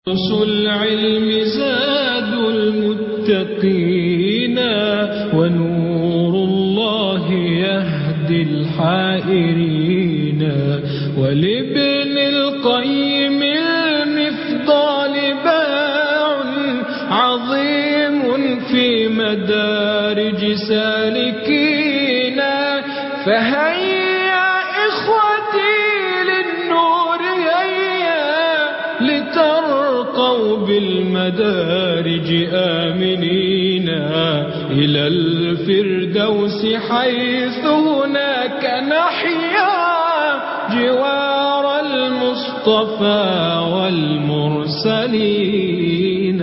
درس العلم زاد المتقين ونور الله يهدي الحائرين ولابن القيم المفضال باع عظيم في مدارج سالكين فهيا إخوتي للنور هيا لترقوا بالمدارج آمنين إلى الفردوس حيث هناك نحيا جوار المصطفى والمرسلين.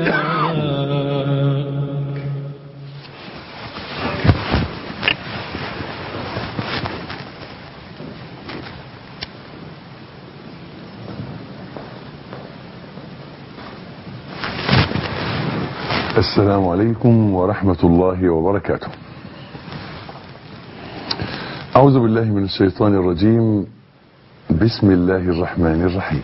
السلام عليكم ورحمة الله وبركاته. أعوذ بالله من الشيطان الرجيم. بسم الله الرحمن الرحيم.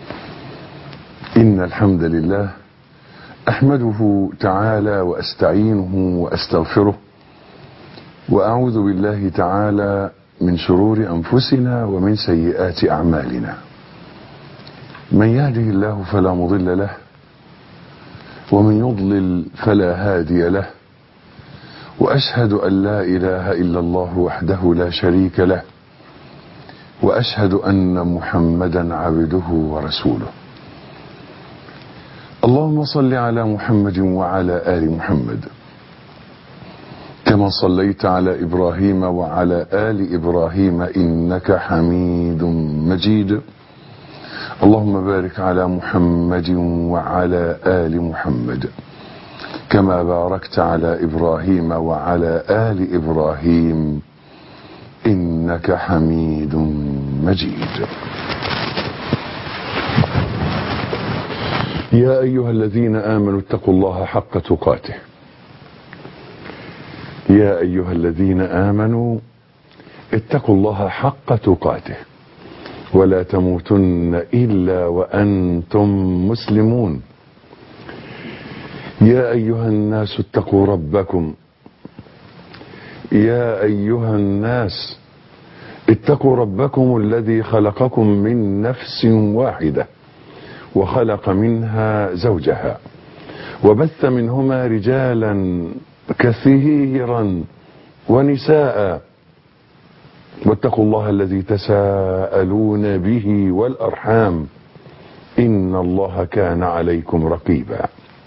إن الحمد لله أحمده تعالى وأستعينه وأستغفره وأعوذ بالله تعالى من شرور أنفسنا ومن سيئات أعمالنا. من يهده الله فلا مضل له ومن يضلل فلا هادي له وأشهد أن لا إله إلا الله وحده لا شريك له وأشهد أن محمدا عبده ورسوله. اللهم صل على محمد وعلى آل محمد كما صليت على إبراهيم وعلى آل إبراهيم إنك حميد مجيد. اللهم بارك على محمد وعلى آل محمد كما باركت على إبراهيم وعلى آل إبراهيم إنك حميد مجيد. يا أيها الذين آمنوا اتقوا الله حق تقاته. يا أيها الذين آمنوا اتقوا الله حق تقاته ولا تموتن إلا وأنتم مسلمون. يا أيها الناس اتقوا ربكم. يا أيها الناس اتقوا ربكم الذي خلقكم من نفس واحدة وخلق منها زوجها وبث منهما رجالا كثيرا ونساء واتقوا الله الذي تساءلون به والأرحام إن الله كان عليكم رقيبا.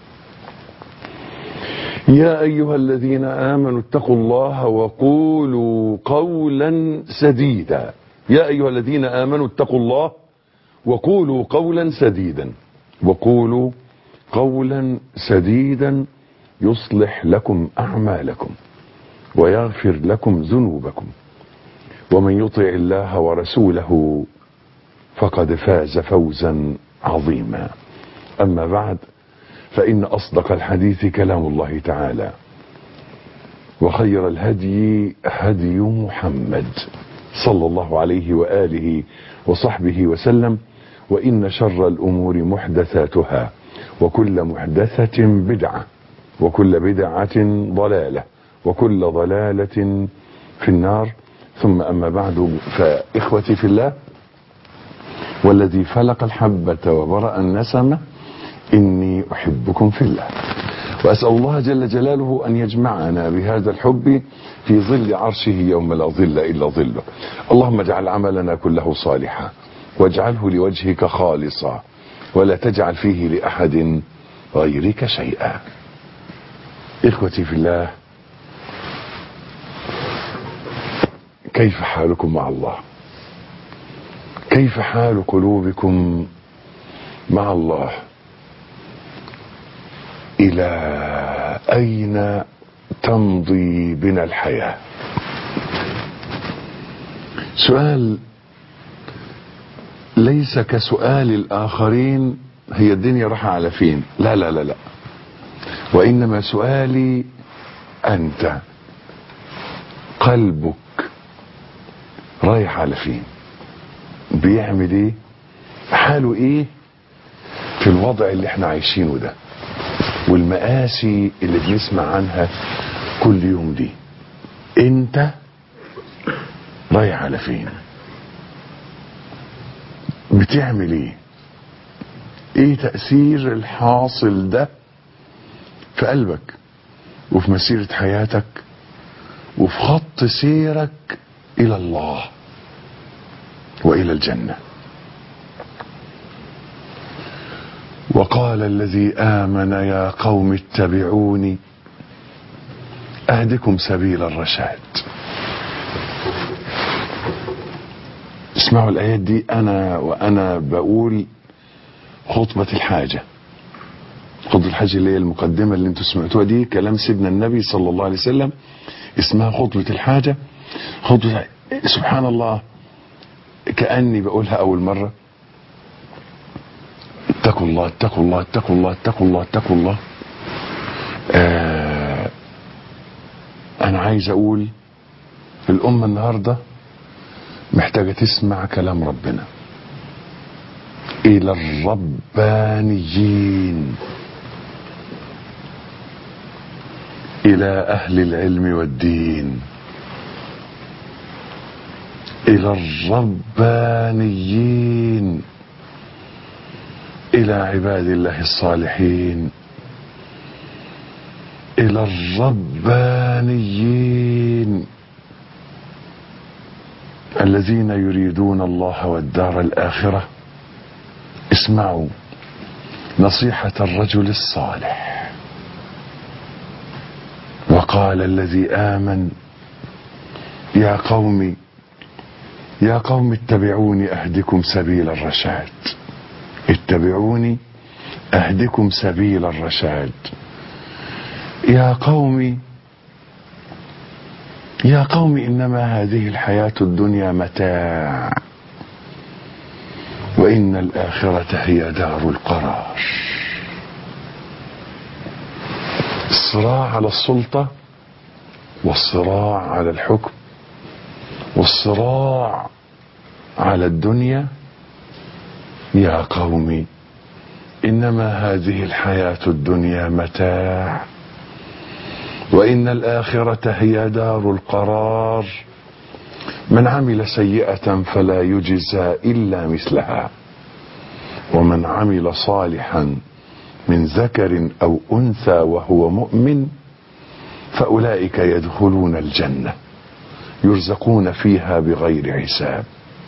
يا أيها الذين آمنوا اتقوا الله وقولوا قولا سديدا. يا أيها الذين آمنوا اتقوا الله وقولوا قولا سديدا. وقولوا قولا سديدا يصلح لكم أعمالكم ويغفر لكم ذنوبكم ومن يطع الله ورسوله فقد فاز فوزا عظيما. أما بعد فإن أصدق الحديث كلام الله تعالى وخير الهدي هدي محمد صلى الله عليه وآله وصحبه وسلم وإن شر الأمور محدثاتها وكل محدثة بدعة وكل بدعة ضلالة وكل ضلالة في النار. ثم أما بعد فإخوتي في الله والذي فلق الحبة وبرأ النسمة إني أحبكم في الله وأسأل الله جل جلاله أن يجمعنا بهذا الحب في ظل عرشه يوم لا ظل إلا ظله. اللهم اجعل عملنا كله صالحا واجعله لوجهك خالصا ولا تجعل فيه لأحد غيرك شيئا. إخوتي في الله، كيف حالكم مع الله؟ كيف حال قلوبكم مع الله؟ إلى أين تمضي بنا الحياة؟ سؤال ليس كسؤال الآخرين هي الدنيا راح على فين، لا لا لا لا، وإنما سؤالي أنت قلبك رايح على فين؟ بيعمل ايه؟ حاله ايه؟ في الوضع اللي احنا عايشينه ده والمآسي اللي بنسمع عنها كل يوم دي، انت رايح على فين؟ بتعمل ايه؟ ايه تأثير الحاصل ده في قلبك وفي مسيرة حياتك وفي خط سيرك الى الله والى الجنة؟ وقال الذي آمن يا قوم اتبعوني أهدكم سبيل الرشاد. اسمعوا الآيات دي وأنا بقول خطبة الحاجة. خطبة الحاجة اللي هي المقدمة اللي انتوا سمعتوها دي كلام سيدنا النبي صلى الله عليه وسلم، اسمها خطبة الحاجة. خطبة سبحان الله كأني بقولها أول مرة. اتقوا الله اتقوا الله اتقوا الله اتقوا الله اتقوا الله. أنا عايز أقول الأمة النهاردة محتاجة تسمع كلام ربنا. إلى الربانيين، إلى أهل العلم والدين، إلى الربانيين، إلى عباد الله الصالحين، إلى الربانيين الذين يريدون الله والدار الآخرة. اسمعوا نصيحة الرجل الصالح. وقال الذي آمن يا قوم اتبعوني أهدكم سبيل الرشاد. اتبعوني أهدكم سبيل الرشاد. يا قوم إنما هذه الحياة الدنيا متاع وإن الآخرة هي دار القرار. الصراع على السلطة والصراع على الحكم والصراع على الدنيا. يا قوم إنما هذه الحياة الدنيا متاع وإن الآخرة هي دار القرار. من عمل سيئة فلا يجزى إلا مثلها ومن عمل صالحا من ذكر أو أنثى وهو مؤمن فأولئك يدخلون الجنة يرزقون فيها بغير حساب.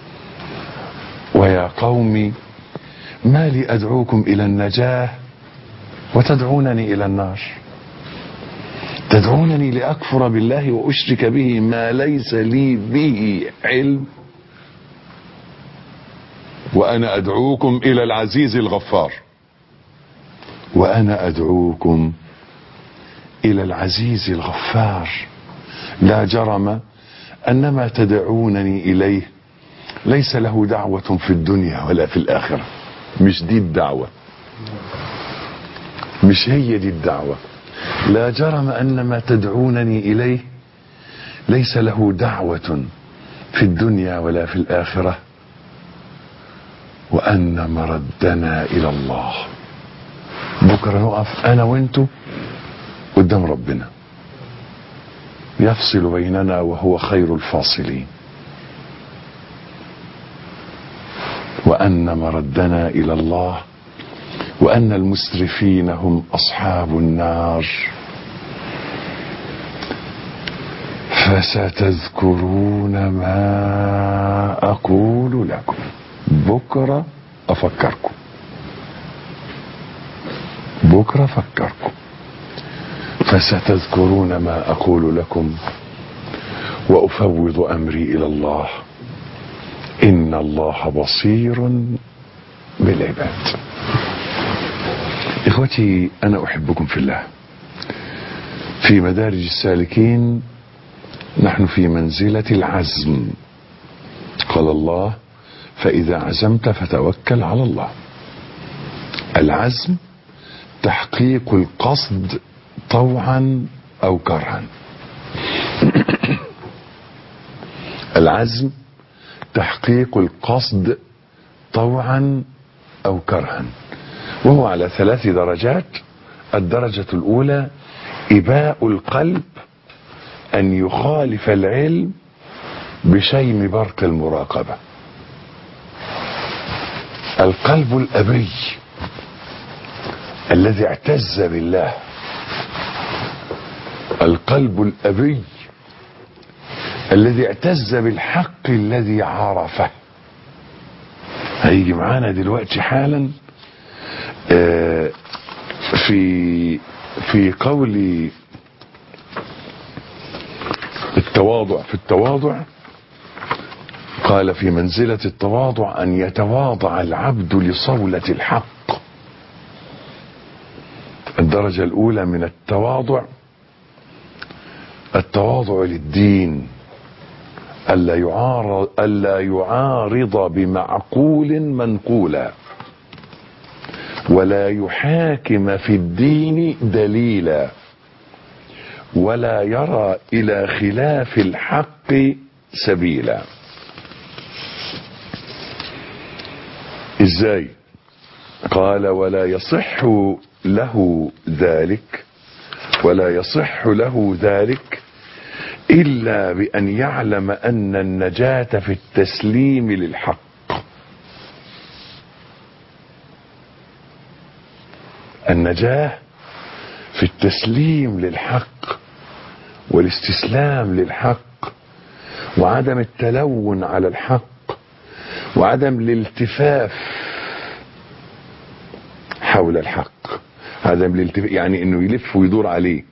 ويا قوم ما لي أدعوكم إلى النجاة وتدعونني إلى النار. تدعونني لأكفر بالله وأشرك به ما ليس لي به علم وأنا أدعوكم إلى العزيز الغفار. وأنا أدعوكم إلى العزيز الغفار. لا جرم أن ما تدعونني إليه ليس له دعوة في الدنيا ولا في الآخرة. مش دي الدعوة، مش هي دي الدعوة. لا جرم أن ما تدعونني إليه ليس له دعوة في الدنيا ولا في الآخرة وأن مردنا إلى الله. بكرة نقف أنا وأنتوا قدام ربنا يفصل بيننا وهو خير الفاصلين. وأن مردنا إلى الله وأن المسرفين هم أصحاب النار. فستذكرون ما أقول لكم. بكرة أفكركم، بكرة أفكركم. فستذكرون ما أقول لكم وأفوض أمري إلى الله إن الله بصير بالعباد. إخوتي أنا أحبكم في الله. في مدارج السالكين نحن في منزلة العزم. قال الله فإذا عزمت فتوكل على الله. العزم تحقيق القصد طوعا أو كرها. العزم تحقيق القصد طوعا أو كرها. وهو على 3 درجات. الدرجة الأولى إباء القلب أن يخالف العلم بشيم برق المراقبة. القلب الأبي الذي اعتز بالله، القلب الأبي الذي اعتز بالحق الذي عرفه. هيجي معانا دلوقتي حالا في قول التواضع. في التواضع قال في منزلة التواضع أن يتواضع العبد لصولة الحق. الدرجة الأولى من التواضع التواضع للدين، ألا يعارض بمعقول منقولا، ولا يحاكم في الدين دليلا، ولا يرى إلى خلاف الحق سبيلا. إزاي؟ قال ولا يصح له ذلك إلا بأن يعلم أن النجاة في التسليم للحق. النجاة في التسليم للحق والاستسلام للحق، وعدم التلون على الحق، وعدم الالتفاف حول الحق. عدم الالتفاف يعني انه يلف ويدور عليه،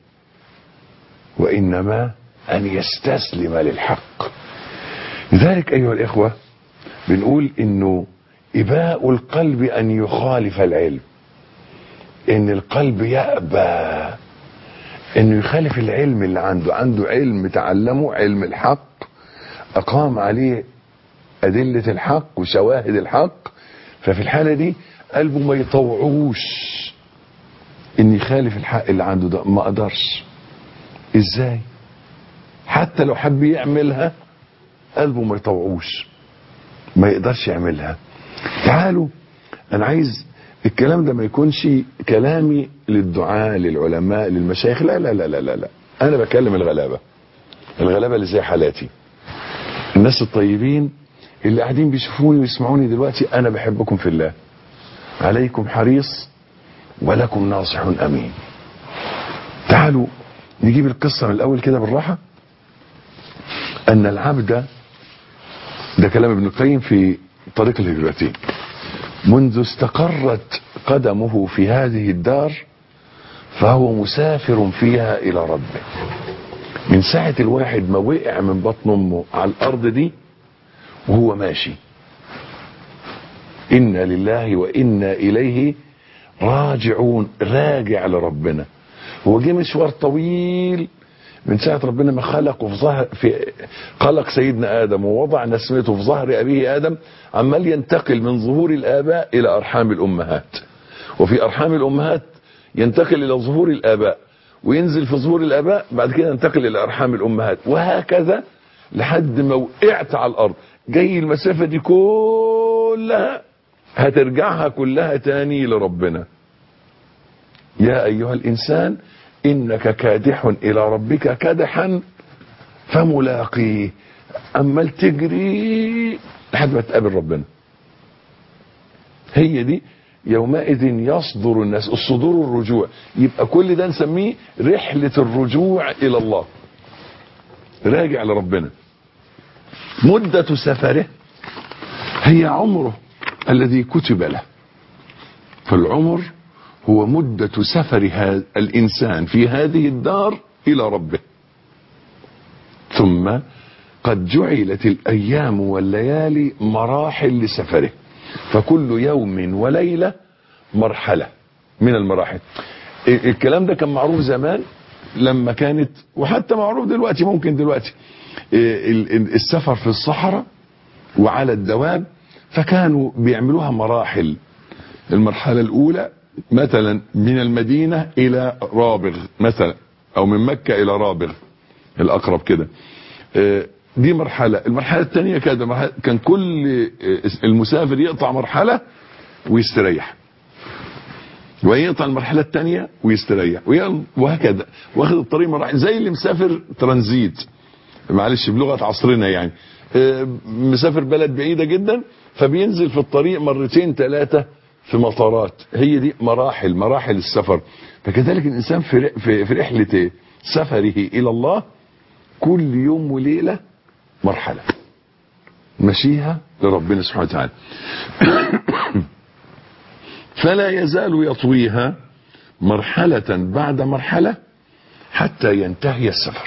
وانما ان يستسلم للحق. لذلك ايها الاخوة بنقول انه اباء القلب ان يخالف العلم، ان القلب يأبى انه يخالف العلم اللي عنده علم تعلمه، علم الحق، اقام عليه ادلة الحق وشواهد الحق. ففي الحالة دي قلبه ما يطوعوش ان يخالف الحق اللي عنده ده، ما قدرش. ازاي؟ حتى لو حب يعملها قلبه ما يطوعوش، ما يقدرش يعملها. تعالوا انا عايز الكلام ده ما يكونش كلامي للدعاء للعلماء للمشايخ، لا لا لا لا لا, لا. انا بكلم الغلابة اللي زي حالاتي، الناس الطيبين اللي قاعدين بيشوفوني ويسمعوني دلوقتي. انا بحبكم في الله، عليكم حريص ولكم ناصح امين. تعالوا نجيب القصة من الاول كده بالراحة. ان العبد، ده كلام ابن القيم في طريق الهجرتين، منذ استقرت قدمه في هذه الدار فهو مسافر فيها الى ربه. من ساعة الواحد ما وقع من بطن امه على الارض دي وهو ماشي، إنا لله وإنا إليه راجعون، راجع لربنا. هو جه مشوار طويل من ساعة ربنا ما خلقه خلق سيدنا آدم ووضع نسمته في ظهر أبيه آدم، عمال ينتقل من ظهور الآباء إلى أرحام الأمهات، وفي أرحام الأمهات ينتقل إلى ظهور الآباء، وينزل في ظهور الآباء، بعد كده ينتقل إلى أرحام الأمهات، وهكذا لحد ما وقعت على الأرض. جاي المسافة دي كلها هترجعها كلها تاني لربنا. يا أيها الإنسان إنك كادح إلى ربك كدحا فملاقيه. عمال تجري لحد ما تقابل ربنا. هي دي يومئذ يصدر الناس، الصدور الرجوع. يبقى كل ده نسميه رحلة الرجوع إلى الله، راجع لربنا. مدة سفره هي عمره الذي كتب له. فالعمر هو مدة سفر الإنسان في هذه الدار إلى ربه. ثم قد جعلت الأيام والليالي مراحل لسفره، فكل يوم وليلة مرحلة من المراحل. الكلام ده كان معروف زمان لما كانت، وحتى معروف دلوقتي، ممكن دلوقتي السفر في الصحراء وعلى الدواب، فكانوا بيعملوها مراحل. المرحلة الأولى مثلا من المدينة إلى رابغ مثلا، أو من مكة إلى رابغ الأقرب كده، دي مرحلة. المرحلة الثانية كان كل المسافر يقطع مرحلة ويستريح. ويقطع المرحلة الثانية ويستريح وهكذا، واخد الطريق مراحل، زي اللي مسافر ترانزيت، معلش بلغة عصرنا يعني، مسافر بلد بعيدة جدا فبينزل في الطريق مرتين ثلاثة في مطارات. هي دي مراحل السفر. فكذلك الإنسان في رحلة سفره إلى الله كل يوم وليلة مرحلة مشيها لربنا سبحانه وتعالى. فلا يزال يطويها مرحلة بعد مرحلة حتى ينتهي السفر.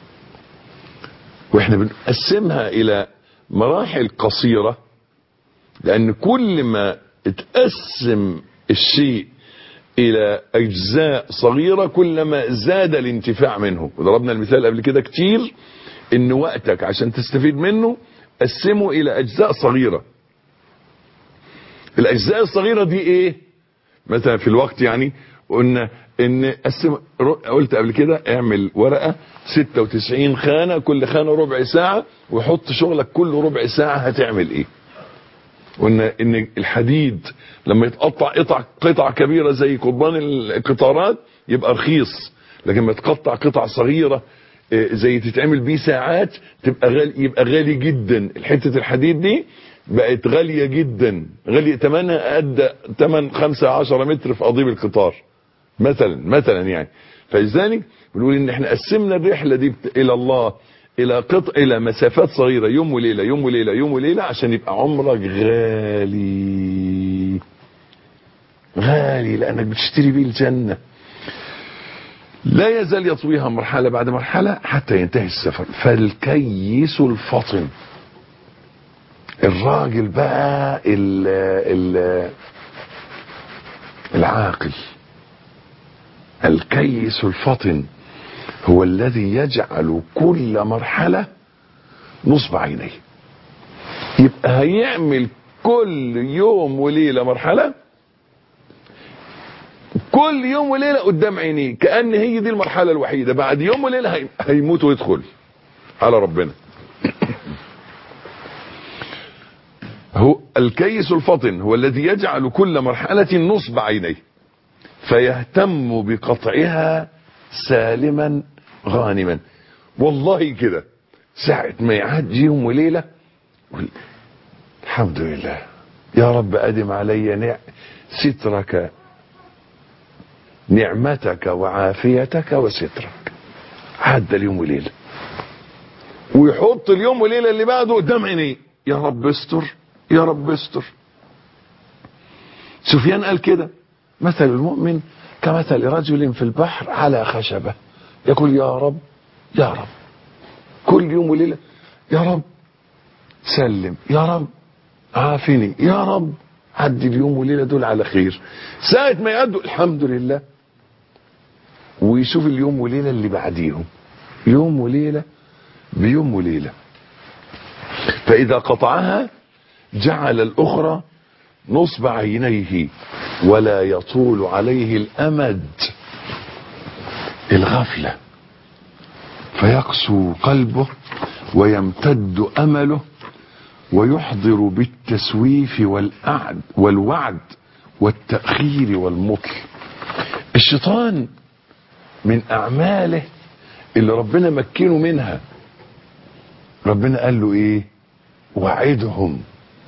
واحنا بنقسمها الى مراحل قصيرة، لان كل ما اتقسم الشيء الى اجزاء صغيرة كلما زاد الانتفاع منه. وضربنا المثال قبل كده كتير ان وقتك عشان تستفيد منه قسمه الى اجزاء صغيرة. الاجزاء الصغيرة دي ايه؟ مثلا في الوقت يعني قلنا ان قلت قبل كده اعمل ورقة 96 خانة، كل خانة ربع ساعة، وحط شغلك كل ربع ساعة هتعمل ايه. قلنا ان الحديد لما يتقطع قطع كبيرة زي قضبان القطارات يبقى رخيص، لكن لما يتقطع قطع صغيرة زي تتعمل بيه ساعات يبقى غالي جدا. الحتة الحديد دي بقت غالية جدا، غالية ثمنها قد ثمن 15 متر في قضيب القطار مثلا يعني. فلذلك بنقول ان احنا قسمنا الرحلة دي الى الله الى مسافات صغيرة، يوم وليلة يوم وليلة يوم وليلة، عشان يبقى عمرك غالي لانك بتشتري بيه الجنة. لا يزال يطويها مرحلة بعد مرحلة حتى ينتهي السفر. فالكيس الفطن، الراجل بقى العاقل، الكيس الفطن هو الذي يجعل كل مرحلة نصب عينيه. يبقى هيعمل كل يوم وليلة مرحلة، كل يوم وليلة قدام عينيه، كأن هي دي المرحلة الوحيدة. بعد يوم وليلة هيموت ويدخل على ربنا. هو الكيس الفطن هو الذي يجعل كل مرحلة نصب عينيه فيهتم بقطعها سالما غانما. والله كده ساعة ما يعدي يوم وليلة الحمد لله يا رب أدم علي سترك، نعمتك وعافيتك وسترك. عدى اليوم وليلة ويحط اليوم وليلة اللي بعده قدام عينيه، يا رب استر يا رب استر. سفيان قال كده: مثل المؤمن كمثل رجل في البحر على خشبة يقول يا رب يا رب، كل يوم وليلة يا رب سلم، يا رب عافني، يا رب عدي اليوم وليلة دول على خير. ساعة ما يعدوا الحمد لله، ويشوف اليوم وليلة اللي بعديهم، يوم وليلة بيوم وليلة. فإذا قطعها جعل الأخرى نصب عينيه ولا يطول عليه الأمد، الغفلة، فيقسو قلبه ويمتد أمله ويحضر بالتسويف والوعد والتأخير والمطل. الشيطان من أعماله اللي ربنا مكنه منها، ربنا قال له ايه؟ وعدهم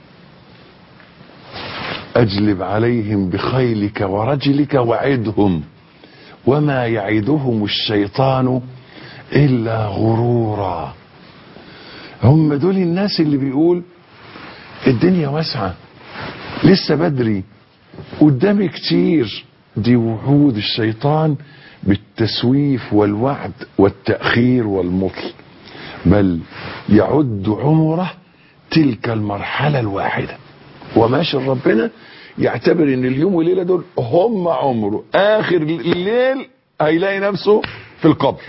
اجلب عليهم بخيلك ورجلك وعدهم وما يعدهم الشيطان الا غرورا. هم دول الناس اللي بيقول الدنيا واسعة لسه بدري قدامي كتير. دي وعود الشيطان بالتسويف والوعد والتأخير والمطل، بل يعد عمره تلك المرحلة الواحدة. وماشي ربنا يعتبر ان اليوم والليلة دول هم عمره، اخر الليل هيلاقي نفسه في القبر،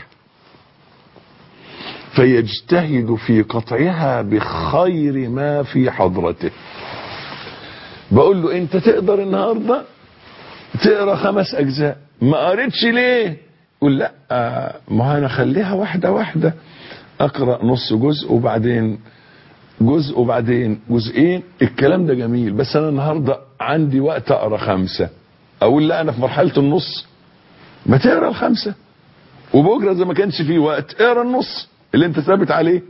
فيجتهد في قطعها بخير ما في حضرته. بقول له انت تقدر النهاردة تقرأ 5 أجزاء، ما قريتش ليه؟ يقول لا ما انا خليها واحدة واحدة، اقرأ نص جزء وبعدين جزء وبعدين جزئين. الكلام ده جميل، بس انا النهاردة عندي وقت اقرأ 5. اقول لا انا في مرحلة النص، ما تقرا الخمسة، وبكرة اذا ما كانش فيه وقت اقرا النص اللي انت ثابت عليه.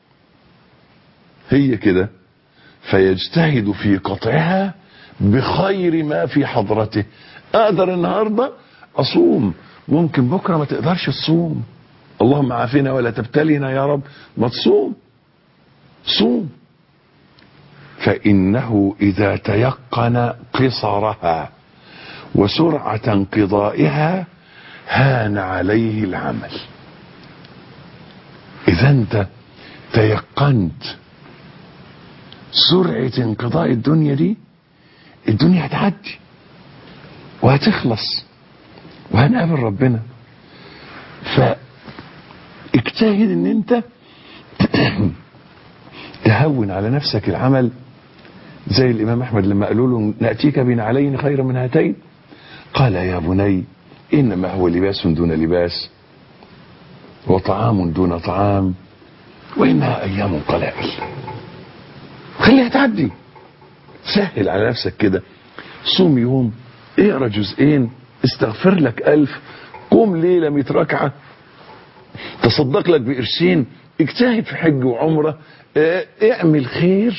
هي كده. فيجتهد في قطعها بخير ما في حضرته. اقدر النهاردة اصوم، ممكن بكرة ما تقدرش تصوم، اللهم عافنا ولا تبتلينا يا رب، ما تصوم، صوم. فإنه إذا تيقن قصرها وسرعة انقضائها هان عليه العمل. إذا أنت تيقنت سرعة انقضاء الدنيا دي، الدنيا هتعدي وهتخلص وهنقابل ربنا. فاجتهد ان انت تهون على نفسك العمل، زي الامام احمد لما قالوا له نأتيك بنعلين خير من هاتين، قال يا بني انما هو لباس دون لباس وطعام دون طعام وانها ايام قلائل. خليها تعدي، سهل على نفسك كده، صوم يوم، اقرا جزئين، استغفر لك 1000، قوم ليلة 100 ركعة، تصدق لك بقرشين، اجتهد في حج وعمرة، اعمل خير.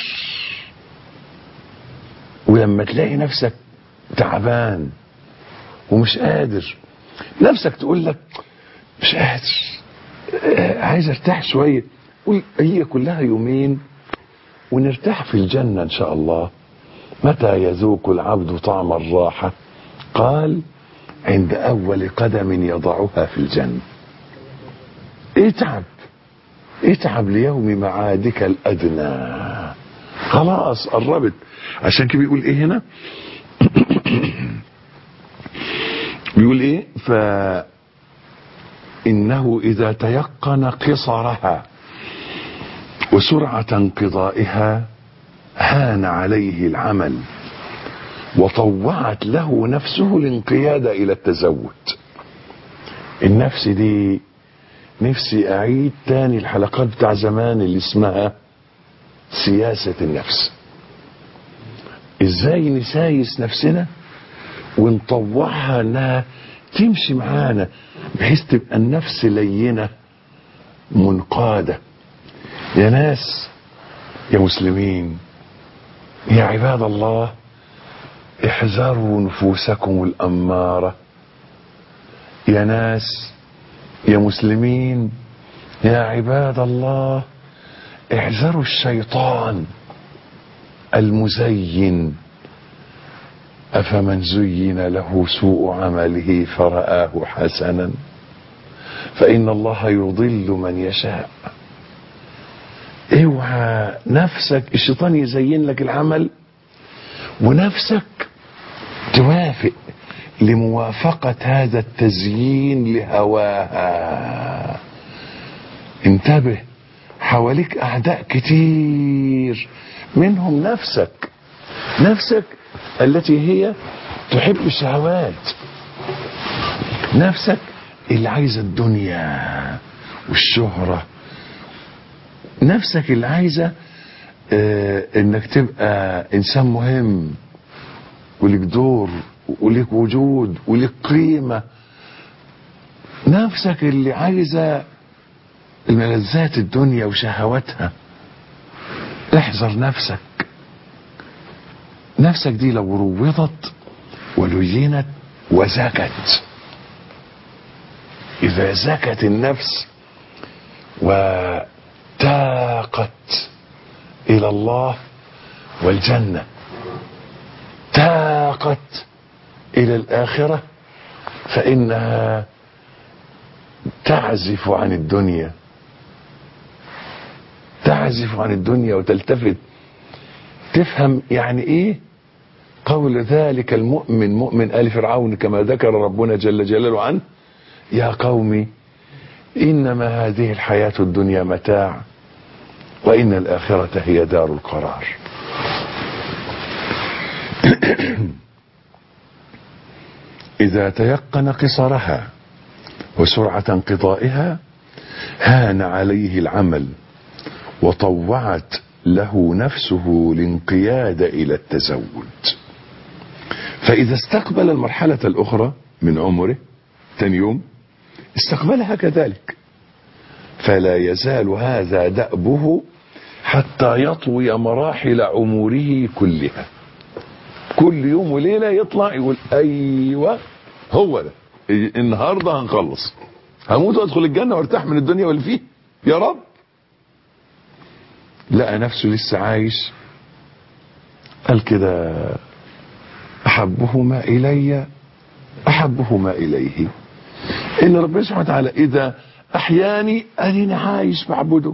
ولما تلاقي نفسك تعبان ومش قادر، نفسك تقول لك مش قادر، عايز ارتاح شوية، قول هي كلها يومين ونرتاح في الجنة ان شاء الله. متى يذوق العبد طعم الراحة؟ قال عند اول قدم يضعها في الجنة. اتعب ليوم معادك الادنى، خلاص قربت. عشان كده بيقول ايه هنا بيقول ايه؟ فإنه إذا تيقن قصرها وسرعة انقضائها هان عليه العمل وطوعت له نفسه الانقياد إلى التزود. النفس دي نفسي أعيد تاني الحلقات بتاع زمان اللي اسمها سياسة النفس، ازاي نسايس نفسنا ونطوعها انها تمشي معانا بحيث تبقى النفس لينة منقادة. يا ناس، يا مسلمين، يا عباد الله، احذروا نفوسكم الأمارة. يا ناس، يا مسلمين، يا عباد الله، احذروا الشيطان المزين. أفمن زين له سوء عمله فرآه حسنا فإن الله يضل من يشاء. اوعى نفسك الشيطان يزين لك العمل ونفسك توافق لموافقة هذا التزيين لهواها. انتبه، حواليك أعداء كتير، منهم نفسك التي هي تحب الشهوات، نفسك اللي عايزة الدنيا والشهرة، نفسك اللي عايزة انك تبقى انسان مهم ولك دور ولك وجود ولك قيمة، نفسك اللي عايزة الملذات الدنيا وشهواتها. احذر نفسك دي لو روضت ولينت وزكت، إذا زكت النفس وتاقت إلى الله والجنة، تاقت إلى الآخرة، فإنها تعزف عن الدنيا وتلتفت، تفهم يعني ايه قول ذلك المؤمن مؤمن آل فرعون كما ذكر ربنا جل جلاله عنه: يا قوم إنما هذه الحياة الدنيا متاع وإن الآخرة هي دار القرار. إذا تيقن قصرها وسرعة انقضائها هان عليه العمل وطوعت له نفسه الانقياد إلى التزود. فإذا استقبل المرحلة الأخرى من عمره ثاني يوم استقبلها كذلك، فلا يزال هذا دأبه حتى يطوي مراحل عمره كلها. كل يوم وليلة يطلع يقول أيوة هو ده، النهاردة هنخلص، هموت وادخل الجنة وارتاح من الدنيا واللي فيه يا رب. لقى نفسه لسه عايش، قال كده أحبهما إلي أحبهما إليه. إن ربنا سبحانه وتعالى إذا أحياني أني عايش بعبده،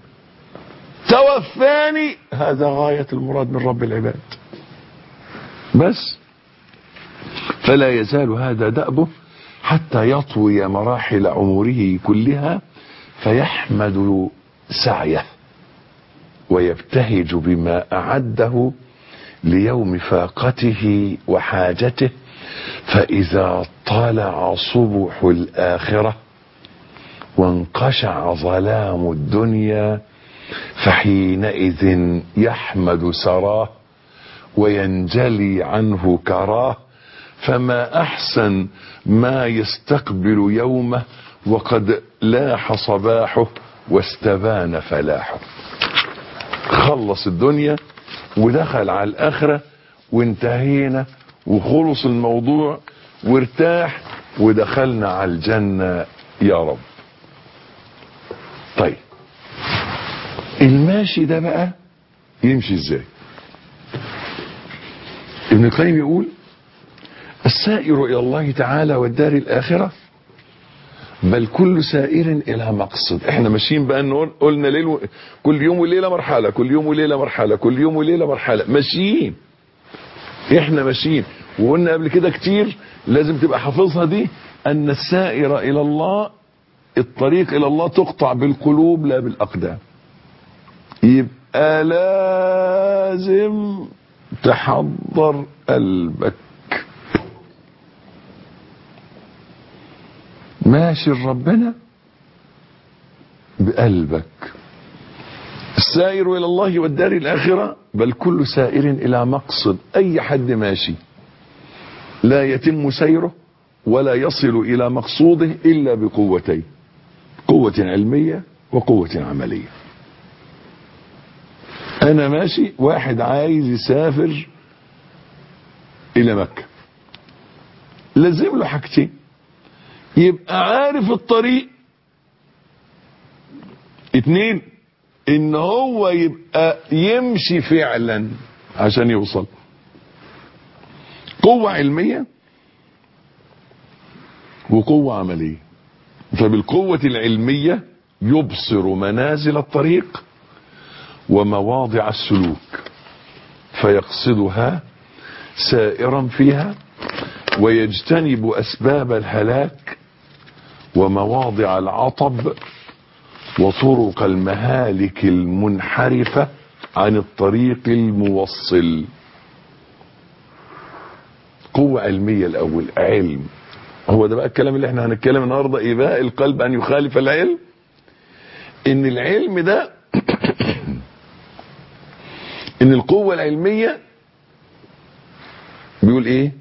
توفاني هذا غاية المراد من رب العباد بس. فلا يزال هذا دأبه حتى يطوي مراحل عمره كلها فيحمد سعيه ويبتهج بما أعده ليوم فاقته وحاجته. فإذا طلع صبح الآخرة وانقشع ظلام الدنيا فحينئذ يحمد سراه وينجلي عنه كراه. فما أحسن ما يستقبل يومه وقد لاح صباحه واستبان فلاحه. خلص الدنيا ودخل على الآخرة وانتهينا وخلص الموضوع وارتاح ودخلنا على الجنة يا رب. طيب الماشي ده بقى يمشي ازاي؟ ابن القيم يقول السائر إلى الله تعالى والدار الآخرة بل كل سائر إلى مقصد. احنا ماشيين بقى نقول قلنا ليل كل يوم وليلة مرحلة، كل يوم وليلة مرحلة، كل يوم وليلة مرحلة، ماشيين احنا ماشيين. وقلنا قبل كده كتير لازم تبقى حافظها دي، أن السائر إلى الله الطريق إلى الله تقطع بالقلوب لا بالأقدام. يبقى لازم تحضر قلبك ماشي ربنا بقلبك. السائر إلى الله والدار الآخرة بل كل سائر إلى مقصد. أي حد ماشي لا يتم سيره ولا يصل إلى مقصوده إلا بقوتين، قوة علمية وقوة عملية. أنا ماشي واحد عايز يسافر إلى مكة، لازم له حاجتين: يبقى عارف الطريق، 2 ان هو يبقى يمشي فعلا عشان يوصل. قوة علمية وقوة عملية. فبالقوة العلمية يبصر منازل الطريق ومواضع السلوك فيقصدها سائرا فيها ويجتنب أسباب الهلاك ومواضع العطب وطرق المهالك المنحرفة عن الطريق الموصل. قوة علمية الأول، علم. هو ده بقى الكلام اللي احنا هنتكلم النهارده، إباء القلب أن يخالف العلم. إن العلم ده إن القوة العلمية بيقول إيه؟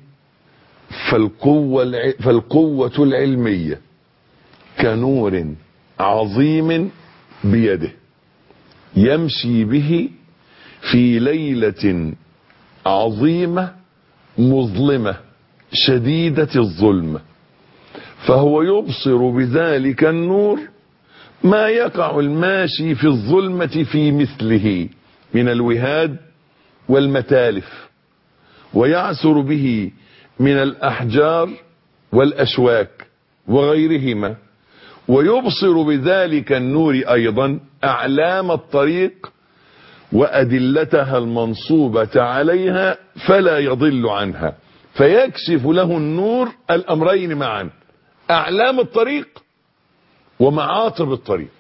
فالقوة العلمية كنور عظيم بيده يمشي به في ليلة عظيمة مظلمة شديدة الظلمة، فهو يبصر بذلك النور ما يقع الماشي في الظلمة في مثله من الوهاد والمتالف، ويعثر به من الأحجار والأشواك وغيرهما، ويبصر بذلك النور أيضا أعلام الطريق وأدلتها المنصوبة عليها فلا يضل عنها، فيكشف له النور الأمرين معا: أعلام الطريق ومعاطب الطريق.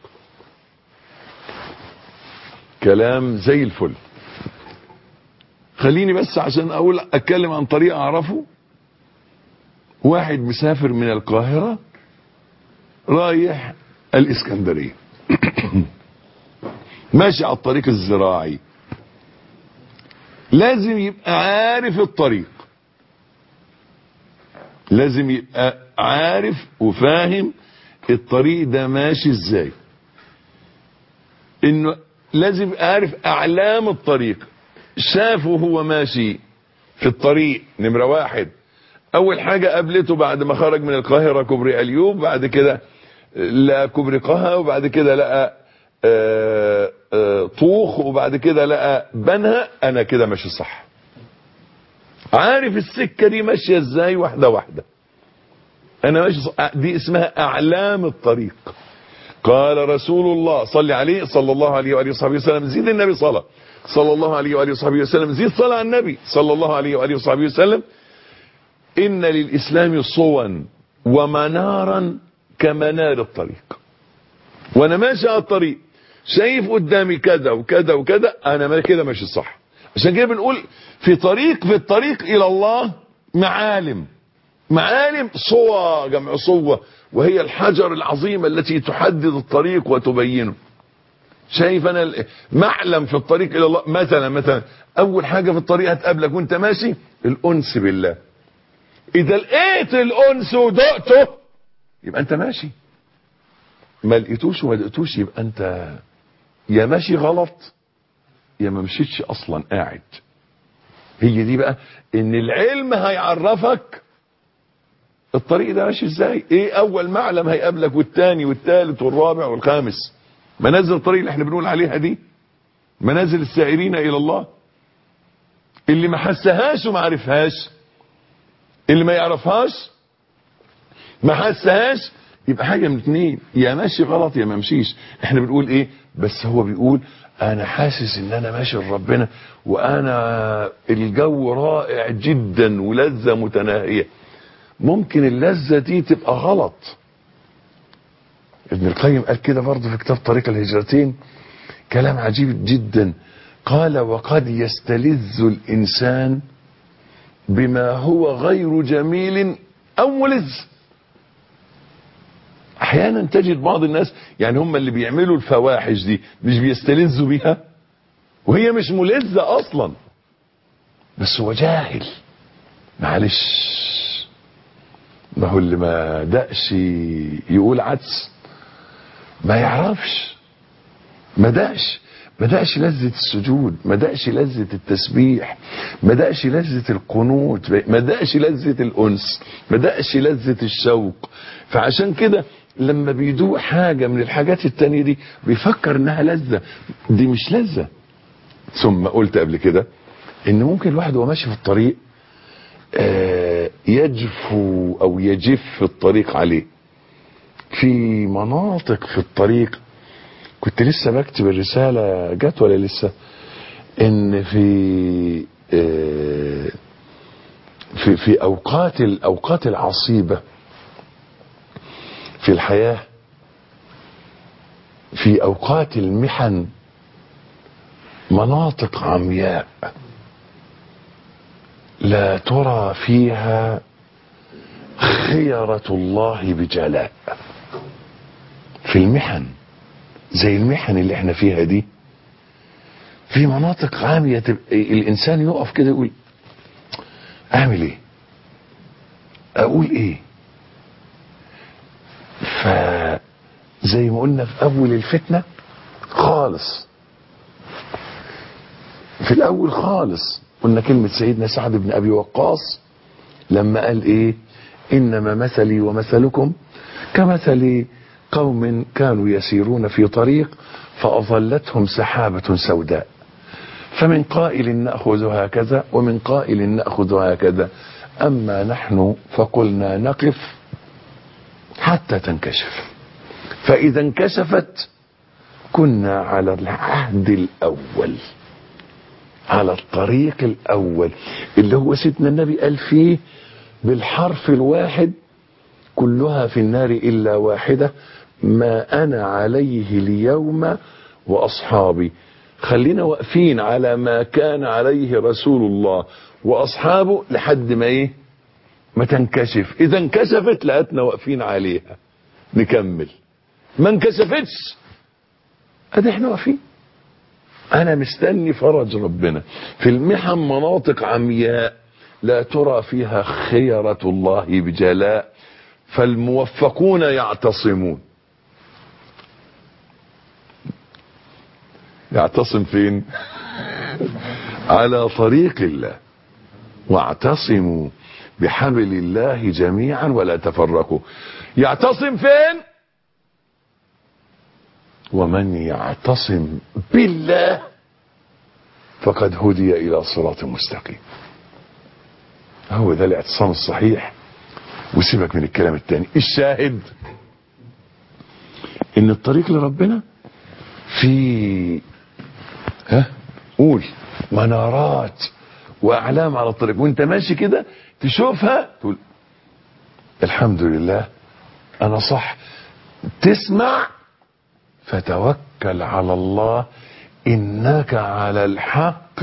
كلام زي الفل. خليني بس عشان أتكلم عن طريق أعرفه. واحد مسافر من القاهرة رايح الإسكندرية ماشي على الطريق الزراعي، لازم يبقى عارف الطريق لازم يبقى عارف وفاهم الطريق ده ماشي ازاي، انه لازم يبقى عارف اعلام الطريق، شافه هو ماشي في الطريق. نمرة واحد، اول حاجة قابلته بعد ما خرج من القاهرة كوبري اليوب، بعد كده لقى كوبري قها، وبعد كده لقى طوخ، وبعد كده لقى بنها. انا كده ماشي صح، عارف السكة دي ماشية ازاي واحدة واحدة، انا ماشي صح. دي اسمها اعلام الطريق. قال رسول الله صلى عليه صلى الله عليه وآله وصحبه وسلم، زيد النبي صلى الله عليه وآله وصحبه وسلم، زيد صلى على النبي صلى الله عليه وآله وصحبه وسلم. إن للإسلام صوا ومنارا كمنار الطريق. وانا ماشي على الطريق شايف قدامي كذا وكذا وكذا، انا كده ماشي صح. عشان كده بنقول في الطريق الى الله معالم صوى، جمع صوة، وهي الحجر العظيمة التي تحدد الطريق وتبينه. شايف انا معلم في الطريق الى الله. مثلا اول حاجة في الطريق هتقابلك وانت ماشي الانس بالله. اذا لقيت الانس ودقته يبقى انت ماشي، ما لقيتوش وما دقتوش يبقى انت يا ماشي غلط يا ما مشيتش اصلا قاعد. هي دي بقى ان العلم هيعرفك الطريق ده ماشي ازاي. ايه اول معلم هيقابلك، والتاني والتالت والرابع والخامس. منازل الطريق اللي احنا بنقول عليها دي منازل السائرين الى الله. اللي ما حسهاش وما عرفهاش، اللي ما يعرفهاش ما حسهاش، يبقى حاجة من اتنين، يا ماشي غلط يا ما مشيش. احنا بنقول ايه؟ بس هو بيقول انا حاسس ان انا ماشي لربنا وانا الجو رائع جدا ولذة متناهية. ممكن اللذة دي تبقى غلط. ابن القيم قال كده برضه في كتاب طريق الهجرتين كلام عجيب جدا. قال وقد يستلذ الانسان بما هو غير جميل او ملذ. احيانا تجد بعض الناس يعني هم اللي بيعملوا الفواحش دي مش بيستلذوا بيها وهي مش ملذة اصلا، بس هو جاهل. معلش، ما هو اللي ما دقش يقول عدس ما يعرفش. ما دقش لذة السجود، ما دقش لذة التسبيح، ما دقش لذة القنوت، ما دقش لذة الأنس، ما دقش لذة الشوق. فعشان كده لما بيدوق حاجة من الحاجات التانية دي بيفكر انها لذة، دي مش لذة. ثم قلت قبل كده ان ممكن الواحد وهو ماشي في الطريق يجفو او يجف الطريق عليه. في مناطق في الطريق كنت لسه بكتب الرسالة جت ولا لسه، ان في اوقات العصيبة في الحياة، في اوقات المحن، مناطق عمياء لا ترى فيها خيرة الله بجلاء. في المحن زي المحن اللي احنا فيها دي، في مناطق عامية الانسان يقف كده يقول اعمل ايه، اقول ايه. فزي ما قلنا في اول الفتنة خالص، في الاول خالص قلنا كلمة سيدنا سعد بن ابي وقاص لما قال ايه؟ انما مثلي ومثلكم كمثل قوم كانوا يسيرون في طريق فأظلتهم سحابة سوداء، فمن قائل نأخذ هكذا ومن قائل نأخذ هكذا، أما نحن فقلنا نقف حتى تنكشف، فإذا انكشفت كنا على العهد الأول، على الطريق الأول اللي هو سيدنا النبي قال فيه بالحرف الواحد كلها في النار إلا واحدة ما أنا عليه اليوم وأصحابي. خلينا واقفين على ما كان عليه رسول الله وأصحابه لحد ما إيه؟ ما تنكشف. إذا انكشفت لقتنا واقفين عليها نكمل، ما انكشفتش أدي احنا واقفين. أنا مستني فرج ربنا. في المحن مناطق عمياء لا ترى فيها خيرة الله بجلاء، فالموفقون يعتصمون. يعتصم فين؟ على طريق الله. واعتصموا بحبل الله جميعا ولا تفرقوا. يعتصم فين؟ ومن يعتصم بالله فقد هدي الى صراط مستقيم. هو ده الاعتصام الصحيح. وسيبك من الكلام التاني. الشاهد ان الطريق لربنا في قول منارات واعلام على الطريق، وانت ماشي كده تشوفها تقول الحمد لله انا صح. تسمع فتوكل على الله انك على الحق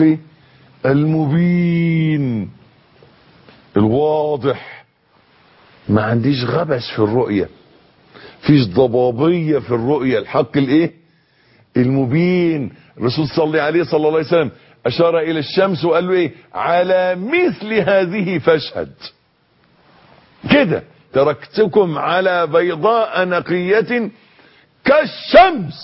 المبين الواضح. ما عنديش غبش في الرؤية، فيش ضبابية في الرؤية. الحق الايه؟ المبين. الرسول صلى عليه صلى الله عليه وسلم اشار الى الشمس وقال له ايه؟ على مثل هذه فاشهد. كده تركتكم على بيضاء نقية كالشمس.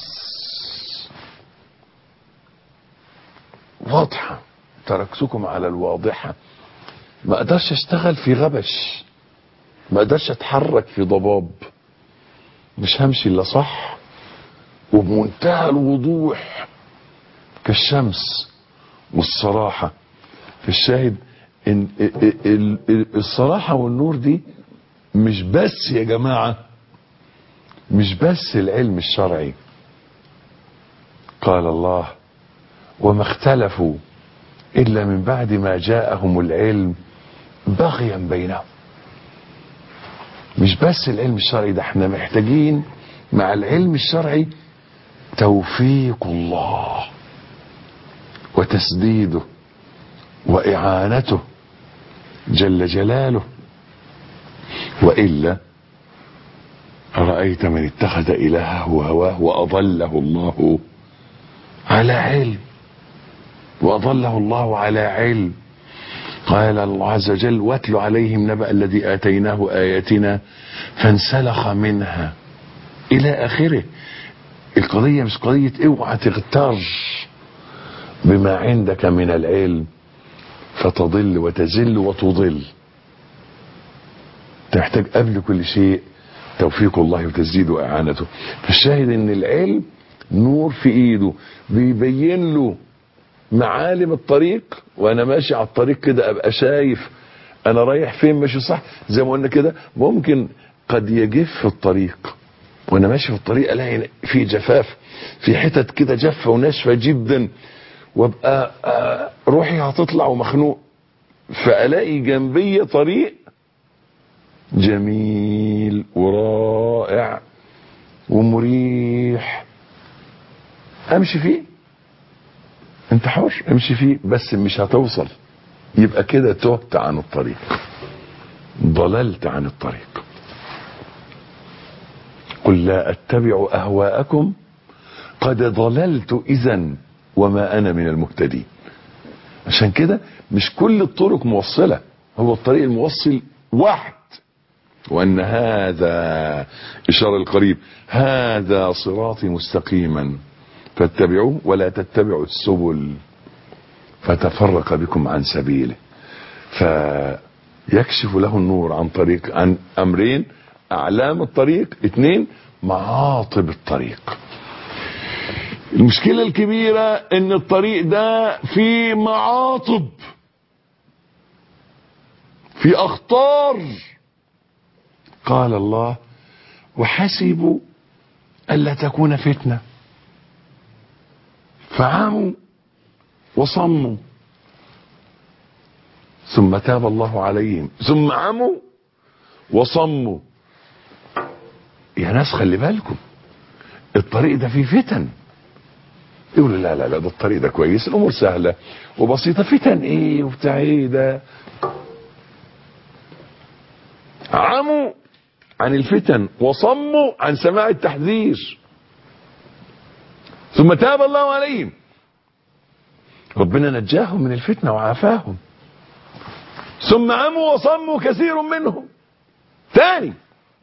واضحة. تركتكم على الواضحة. ما اقدرش اشتغل في غبش، ما اقدرش اتحرك في ضباب. مش همشي الا صح وبمنتهى الوضوح كالشمس والصراحة. في الشاهد ان الصراحة والنور دي مش بس يا جماعة، مش بس العلم الشرعي. قال الله وما اختلفوا الا من بعد ما جاءهم العلم بغيا بينهم. مش بس العلم الشرعي، ده احنا محتاجين مع العلم الشرعي توفيق الله وتسديده وإعانته جل جلاله. وإلا رأيت من اتخذ إلهه هواه وأضله الله على علم، وأضله الله على علم. قال الله عز وجل واتل عليهم نبأ الذي آتيناه آياتنا فانسلخ منها إلى آخره. القضية مش قضية اوعى تغتر بما عندك من العلم فتضل وتزل وتضل. تحتاج قبل كل شيء توفيق الله وتسديد وإعانته. فالشاهد ان العلم نور في ايده بيبين له معالم الطريق، وانا ماشي على الطريق كده ابقى شايف انا رايح فين، ماشي صح. زي ما قلنا كده ممكن قد يجف الطريق وانا ماشي في الطريق الاقي في جفاف، في حتت كده جافه وناشفه جدا، وابقى روحي هتطلع ومخنوق، فالاقي جنبي طريق جميل ورائع ومريح امشي فيه. انت حر امشي فيه، بس مش هتوصل. يبقى كده تهت عن الطريق، ضللت عن الطريق. قل لا اتبع اهواءكم قد ضللت اذا وما انا من المهتدين. عشان كده مش كل الطرق موصلة، هو الطريق الموصل واحد. وان هذا اشارة القريب هذا صراطي مستقيما فاتبعوه ولا تتبعوا السبل فتفرق بكم عن سبيله. فيكشف له النور عن طريق، عن امرين: اعلام الطريق، 2 معاطب الطريق. المشكلة الكبيرة ان الطريق ده فيه معاطب، في اخطار. قال الله وحسبوا الا تكون فتنة فعموا وصموا ثم تاب الله عليهم ثم عموا وصموا. يا ناس خلي بالكم، الطريق ده فيه فتن. يقولوا لا لا لا ده الطريق ده كويس، الامور سهلة وبسيطة. فتن ايه وبتاع ايه ده؟ عموا عن الفتن وصموا عن سماع التحذير ثم تاب الله عليهم. ربنا نجاهم من الفتنة وعافاهم. ثم عموا وصموا كثير منهم. تاني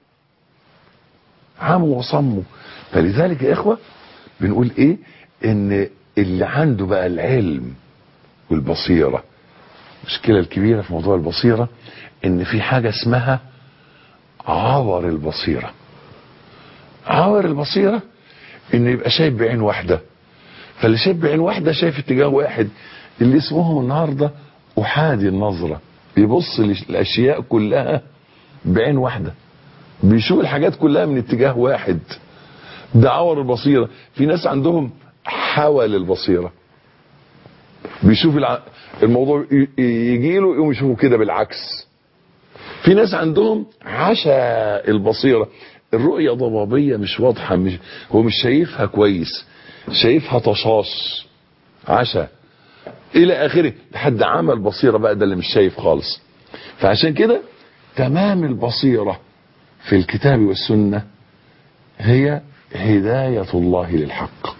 عموا وصموا. فلذلك يا اخوة بنقول ايه؟ ان اللي عنده بقى العلم والبصيرة، المشكلة الكبيرة في موضوع البصيرة ان في حاجة اسمها عور البصيرة. عور البصيرة ان يبقى شايف بعين واحدة. فاللي شايف بعين واحدة شايف اتجاه واحد، اللي اسمهم النهاردة احادي النظرة، بيبص للاشياء كلها بعين واحدة، بيشوف الحاجات كلها من اتجاه واحد. ده عور البصيرة. في ناس عندهم حول البصيرة، بيشوف الموضوع يجي له يقوم يشوفه كده بالعكس. في ناس عندهم عشاء البصيرة، الرؤية ضبابية مش واضحة، هو مش شايفها كويس، شايفها طشاش، عشاء الى اخره، لحد عمى البصيرة بقى، ده اللي مش شايف خالص. فعشان كده تمام البصيرة في الكتاب والسنة هي هداية الله للحق.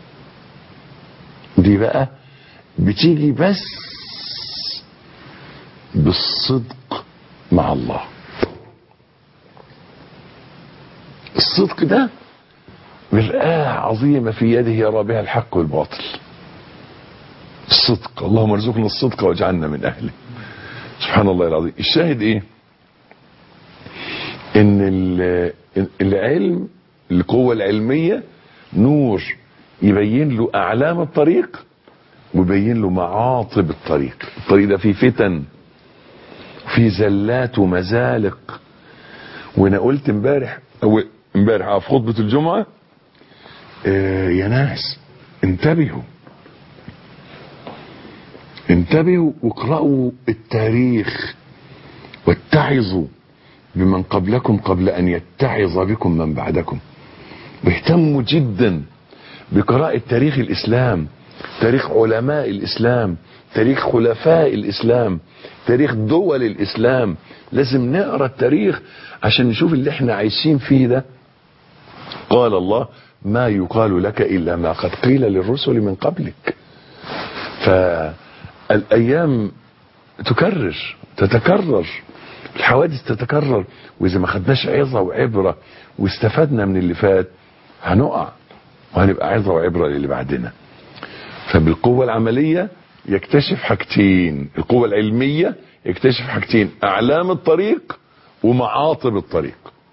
دي بقى بتيجي بس بالصدق مع الله. الصدق ده مرآة عظيمة في يده يرى بها الحق والباطل. الصدق، اللهم ارزقنا الصدق واجعلنا من اهله. سبحان الله العظيم. الشاهد ايه؟ ان العلم، القوة العلمية نور يبين له اعلام الطريق ويبين له معاطب الطريق. الطريق ده فيه فتن، فيه زلات ومزالق. وانا قلت امبارح في خطبة الجمعة، يا ناس انتبهوا واقرأوا التاريخ واتعظوا بمن قبلكم قبل ان يتعظ بكم من بعدكم. واهتموا جدا بقراءة تاريخ الاسلام، تاريخ علماء الاسلام، تاريخ خلفاء الاسلام، تاريخ دول الاسلام. لازم نقرأ التاريخ عشان نشوف اللي احنا عايشين فيه ده. قال الله: ما يقال لك الا ما قد قيل للرسل من قبلك. فالايام تتكرر، الحوادث تتكرر، واذا ما خدناش عظة وعبرة واستفدنا من اللي فات هنقع، وهنبقى عظة وعبرة للي بعدنا. فبالقوة العملية يكتشف حاجتين، القوة العلمية يكتشف حاجتين: اعلام الطريق ومعاطب الطريق.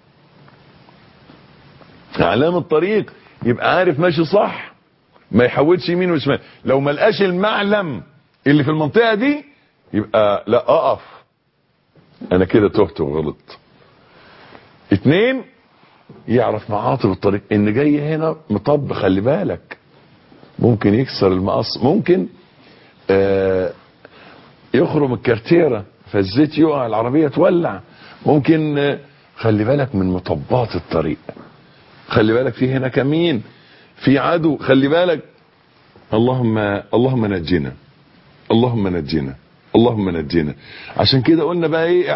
اعلام الطريق يبقى عارف ماشي صح، ما يحودش يمين وشمال. لو ما لقاش المعلم اللي في المنطقة دي يبقى لا، اقف، انا كده تهت وغلط. 2، يعرف معاطب الطريق، ان جاي هنا مطب، خلي بالك ممكن يكسر المقص، ممكن يخرم الكارتيرة فالزيت يقع، العربية تولع، ممكن خلي بالك من مطبات الطريق، خلي بالك في هنا كمين، في عدو، خلي بالك. اللهم نجنا، اللهم نجنا، اللهم نجنا. عشان كده قلنا بقى ايه؟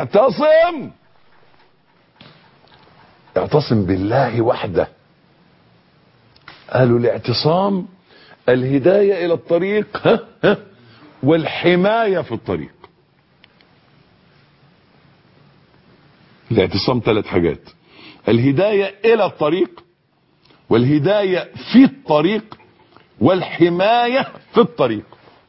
اعتصم بالله وحده. قالوا الاعتصام الهداية الى الطريق والحماية في الطريق. الاعتصام 3 حاجات: الهداية الى الطريق، والهداية في الطريق، والحماية في الطريق.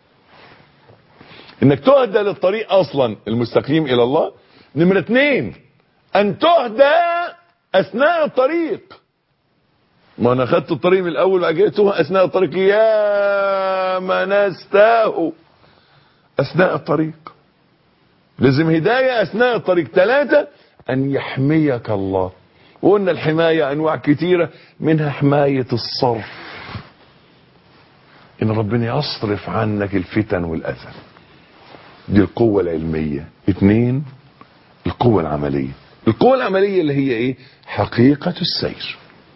انك تهدى للطريق اصلا المستقيم الى الله. نمرة 2، ان تهدى اثناء الطريق. ما انا خدت الطريق من الاول واجيته اثناء الطريق، يا ما ناس تاهوا اثناء الطريق. لازم هداية اثناء الطريق. 3، ان يحميك الله. وقلنا الحماية انواع كتيرة، منها حماية الصرف، ان ربنا يصرف عنك الفتن والاذى. دي القوة العلمية. 2، القوة العملية. القوة العملية اللي هي ايه؟ حقيقة السير.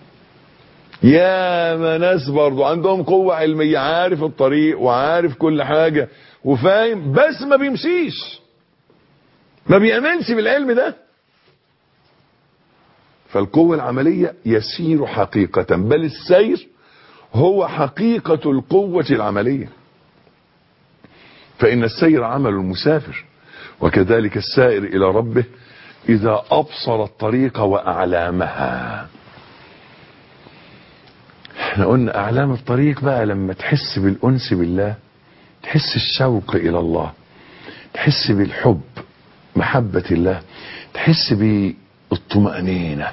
يا ما ناس برضو عندهم قوة علمية، عارف الطريق وعارف كل حاجة وفاهم، بس ما بيمشيش، ما بيأمنش بالعلم ده. فالقوة العملية يسير حقيقة، بل السير هو حقيقة القوة العملية. فإن السير عمل المسافر، وكذلك السائر إلى ربه إذا أبصر الطريق وأعلامها. احنا قلنا أعلام الطريق بقى لما تحس بالأنس بالله، تحس الشوق إلى الله، تحس بالحب، محبة الله، تحس بالطمأنينة،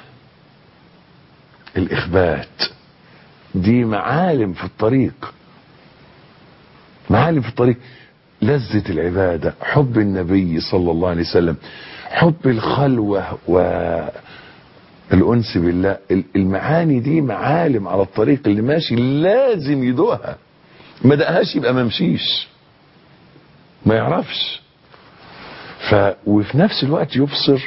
الإخبات. دي معالم في الطريق، معالم في الطريق. لذة العبادة، حب النبي صلى الله عليه وسلم، حب الخلوة والأنس بالله. المعاني دي معالم على الطريق، اللي ماشي لازم يدوقها، ما دقهاش يبقى ما مشيش، ما يعرفش. وفي نفس الوقت يبصر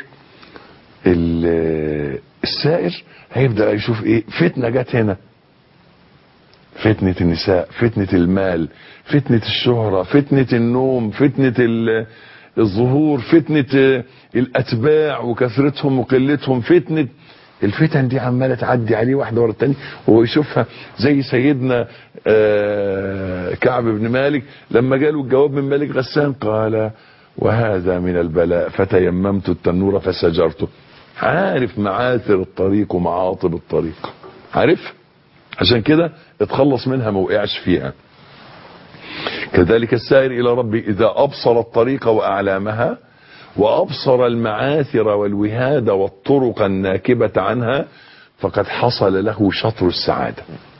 السائر، هيبدأ يشوف ايه؟ فتنة جت هنا، فتنة النساء، فتنة المال، فتنة الشهرة، فتنة النوم، فتنة الظهور، فتنة الأتباع وكثرتهم وقلتهم، فتنة الفتن دي عمالة تعدي عليه واحدة ورا التانية، وهو يشوفها. زي سيدنا كعب بن مالك لما جاله الجواب من ملك غسان، قال وهذا من البلاء فتيممت التنور فسجرته. عارف معاثر الطريق ومعاطب الطريق، عارف، عشان كده اتخلص منها، ما وقعش فيها. كذلك السائر إلى ربي إذا أبصر الطريق وأعلامها، وأبصر المعاثر والوهاد والطرق الناكبة عنها، فقد حصل له شطر السعادة،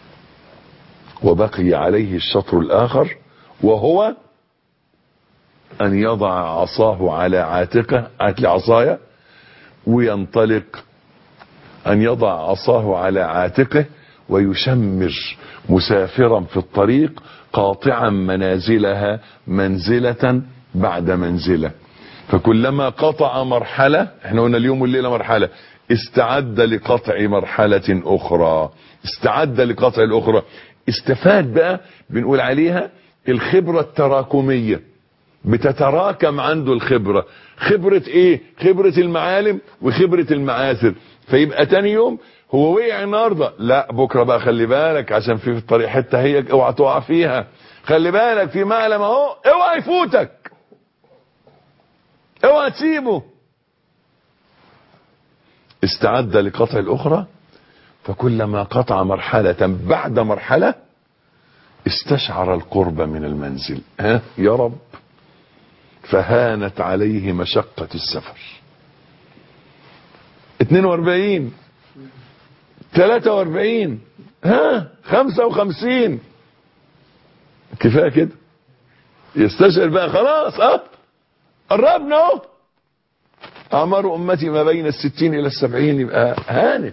وبقي عليه الشطر الآخر، وهو أن يضع عصاه على عاتقه، هات لي عصايا، وينطلق. أن يضع عصاه على عاتقه ويشمر مسافرا في الطريق، قاطعا منازلها منزلة بعد منزلة. فكلما قطع مرحلة، احنا قلنا اليوم والليلة مرحلة، استعد لقطع مرحلة أخرى، استعد لقطع الأخرى. استفاد بقى، بنقول عليها الخبرة التراكمية، بتتراكم عنده الخبرة. خبرة ايه؟ خبرة المعالم وخبرة المعاثر. فيبقى تاني يوم هو وقع النهارده، لا بكره بقى خلي بالك، عشان في الطريق حته هي اوعى تقع فيها، خلي بالك في معلم اهو اوعى يفوتك، اوعى تسيبه. استعد لقطع الاخرى، فكلما قطع مرحلة بعد مرحلة استشعر القرب من المنزل. ها يا رب، فهانت عليه مشقة السفر. 42 43 55 كفايه كده، يستشعر بقى خلاص قربنا اهو. اعمار امتي ما بين 60 الى 70، يبقى هانت،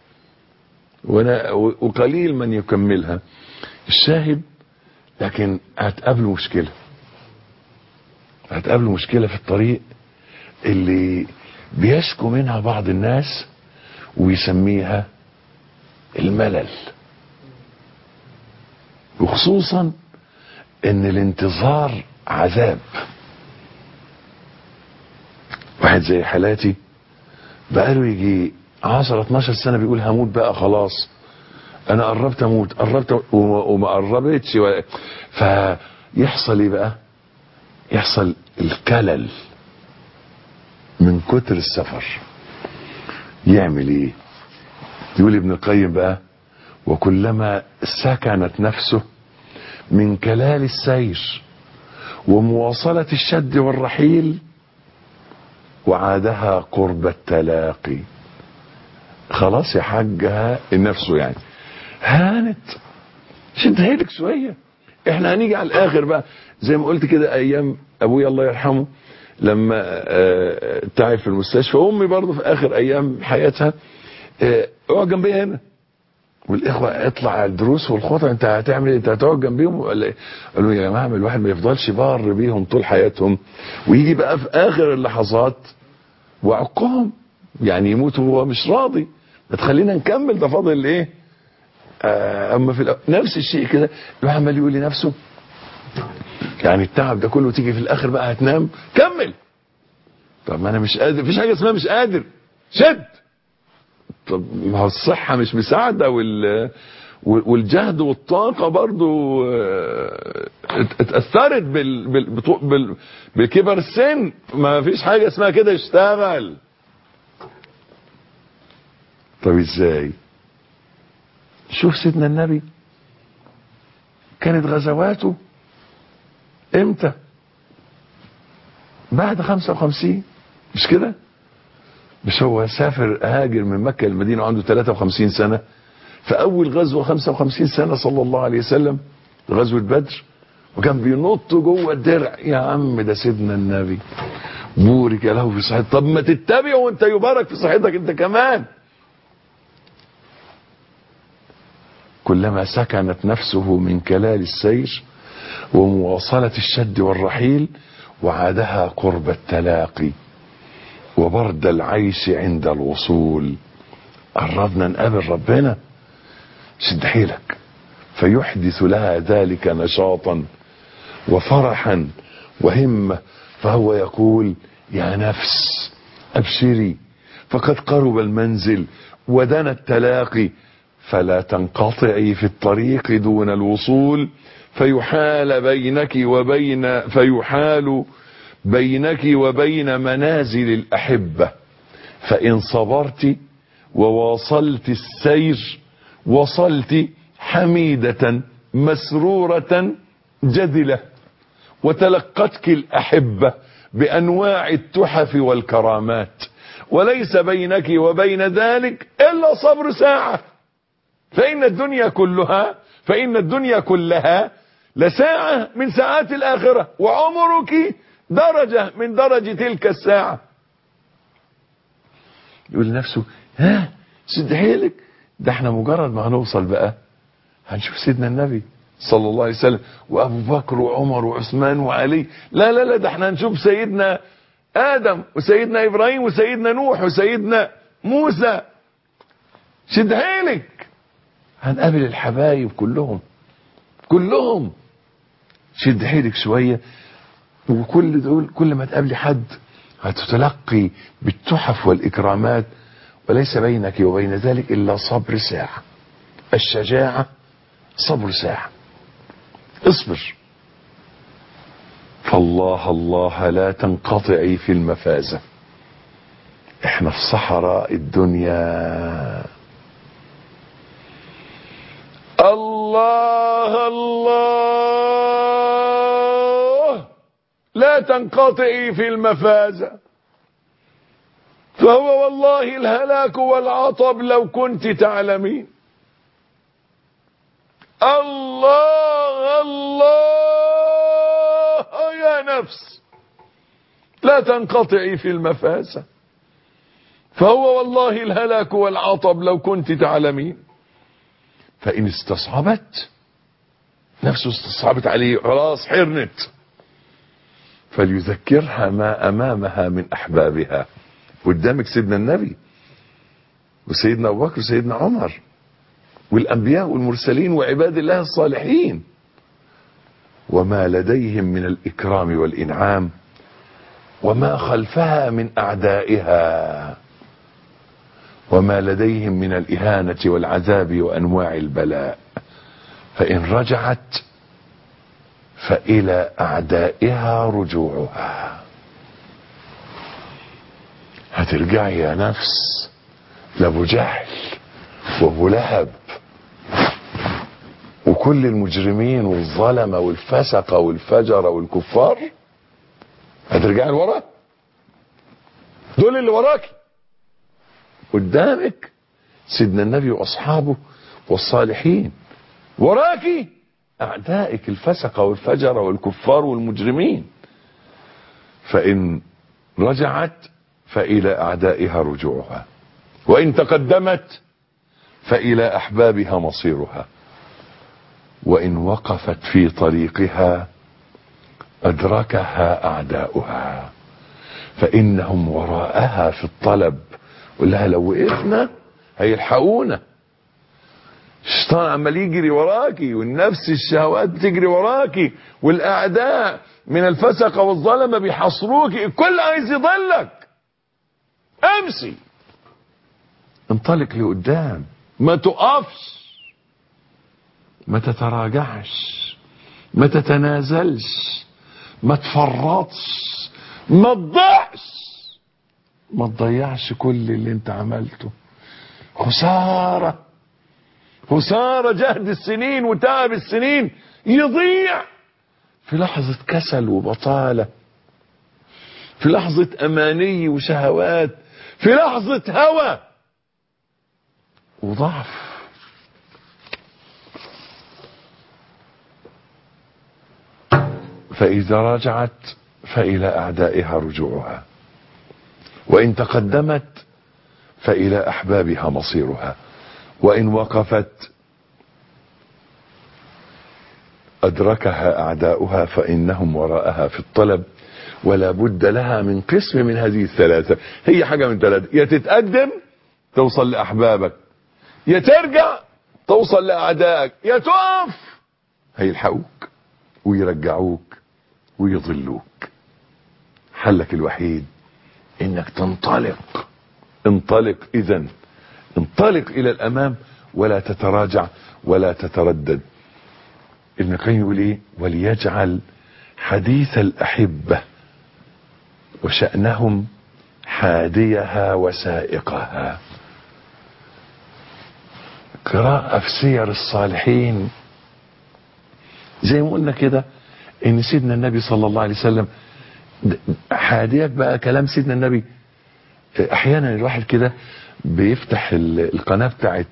وقليل من يكملها. الشاهد، لكن هتقابله مشكله، هتقابله مشكله في الطريق اللي بيشكو منها بعض الناس، ويسميها الملل. وخصوصا ان الانتظار عذاب. واحد زي حالاتي بقاله يجي 10-12 سنة بيقول هموت بقى خلاص، انا قربت اموت، وما قربتش فيحصل ايه بقى؟ يحصل الكلل من كتر السفر. يعمل ايه؟ يقول ابن القيم بقى: وكلما سكنت نفسه من كلال السير ومواصلة الشد والرحيل، وعادها قرب التلاقي. خلاص يا حاجة نفسه يعني هانت، شد هيدك شوية، احنا هنيجي على الاخر بقى. زي ما قلت كده، ايام ابويا الله يرحمه لما تعب في المستشفى، امي برضه في اخر ايام حياتها اقعد جنبي هنا، والاخوه اطلع على الدروس والخطب، انت هتعمل ايه؟ انت هتقعد جنبيهم ولا ايه؟ قالوا يا جماعه الواحد ما يفضلش بار بيهم طول حياتهم، ويجي بقى في اخر اللحظات وعقهم يعني يموتوا وهو مش راضي، ما تخلينا نكمل، ده فاضل ايه؟ اما في نفس الشيء كده الواحد عمال يقول لنفسه يعني التعب ده كله تيجي في الاخر بقى هتنام، كمل. طب ما انا مش قادر، مفيش حاجه اسمها مش قادر، شد. طب ما هو الصحه مش مساعده والجهد والطاقة برضو اتأثرت بكبر السن. ما فيش حاجة اسمها كده اشتغل. طب ازاي؟ شوف سيدنا النبي كانت غزواته امتى؟ بعد 55 مش كده؟ مش هو سافر هاجر من مكة للمدينة وعنده 53 سنة؟ فأول غزوة 55 سنة صلى الله عليه وسلم غزوة بدر، وكان بينط جوه الدرع. يا عم ده سيدنا النبي بورك له في صحته. طب ما تتبعه وانت يبارك في صحتك انت كمان. كلما سكنت نفسه من كلال السير ومواصلة الشد والرحيل وعادها قرب التلاقي وبرد العيش عند الوصول. قربنا نقابل ربنا، شد حيلك. فيحدث لها ذلك نشاطا وفرحا وهمة، فهو يقول يا نفس أبشري فقد قرب المنزل ودنا التلاقي، فلا تنقطعي في الطريق دون الوصول، فيحال بينك وبين منازل الأحبة، فإن صبرت وواصلت السير وصلت حميدة مسرورة جدلة، وتلقتك الأحبة بأنواع التحف والكرامات، وليس بينك وبين ذلك إلا صبر ساعة، فإن الدنيا كلها لساعة من ساعات الآخرة، وعمرك درجة من درج تلك الساعة. يقول لنفسه ها سد حيلك، ده احنا مجرد ما هنوصل بقى هنشوف سيدنا النبي صلى الله عليه وسلم وابو بكر وعمر وعثمان وعلي. لا لا لا، ده احنا هنشوف سيدنا ادم وسيدنا ابراهيم وسيدنا نوح وسيدنا موسى. شد حيلك، هنقابل الحبايب كلهم. شد حيلك شوية، وكل دول كل ما تقابلي حد هتتلقي بالتحف والإكرامات، وليس بينك وبين ذلك إلا صبر ساعة. الشجاعة صبر ساعة. اصبر، فالله الله لا تنقطعي في المفازة. احنا في صحراء الدنيا. الله الله لا تنقطعي في المفازة، فهو والله الهلاك والعطب لو كنت تعلمين. الله الله يا نفس لا تنقطعي في المفازة، فهو والله الهلاك والعطب لو كنت تعلمين. فإن استصعبت نفسه، استصعبت عليه خلاص حرنت، فليذكرها ما أمامها من أحبابها. قدامك سيدنا النبي وسيدنا أبو بكر وسيدنا عمر والأنبياء والمرسلين وعباد الله الصالحين، وما لديهم من الإكرام والإنعام، وما خلفها من أعدائها، وما لديهم من الإهانة والعذاب وأنواع البلاء. فإن رجعت فإلى أعدائها رجوعها. هترجعي يا نفس لأبو جهل وأبو لهب وكل المجرمين والظلمة والفسقة والفجرة والكفار. هترجعي لورا، دول اللي وراك. قدامك سيدنا النبي وأصحابه والصالحين، وراكي أعدائك الفسقة والفجرة والكفار والمجرمين. فإن رجعت فإلى أعدائها رجوعها، وإن تقدمت فإلى أحبابها مصيرها، وإن وقفت في طريقها أدركها أعداؤها، فإنهم وراءها في الطلب. ولها لو وقفنا هيلحقونا. الشيطان عمال يجري وراكي، والنفس الشهوات بتجري وراكي، والأعداء من الفسقة والظلمة بيحصروكي، الكل عايز يضلك. امشي، انطلق لقدام، ما تقفش. ما تتراجعش، ما تتنازلش، ما تفرطش، ما تضيعش، ما تضيعش كل اللي انت عملته. خسارة، خسارة جهد السنين وتعب السنين يضيع في لحظة كسل وبطالة، في لحظة أماني وشهوات، في لحظة هوى وضعف. فإذا رجعت فإلى أعدائها رجوعها، وإن تقدمت فإلى أحبابها مصيرها، وإن وقفت أدركها أعداؤها فإنهم وراءها في الطلب، ولا بد لها من قسم من هذه الثلاثة. هي حاجة من ثلاثة: يا تتقدم توصل لأحبابك، يا ترجع توصل لأعدائك، يا تقف هيلحقوك ويرجعوك ويضلوك. حلك الوحيد انك تنطلق. انطلق اذن، انطلق الى الامام ولا تتراجع ولا تتردد. ابن القيم يقول ايه؟ وليجعل حديث الأحبة وشأنهم حاديها وسائقها. قراءة في سير الصالحين زي ما قلنا كده ان سيدنا النبي صلى الله عليه وسلم حاديك. بقى كلام سيدنا النبي احيانا الواحد كده بيفتح القناة بتاعت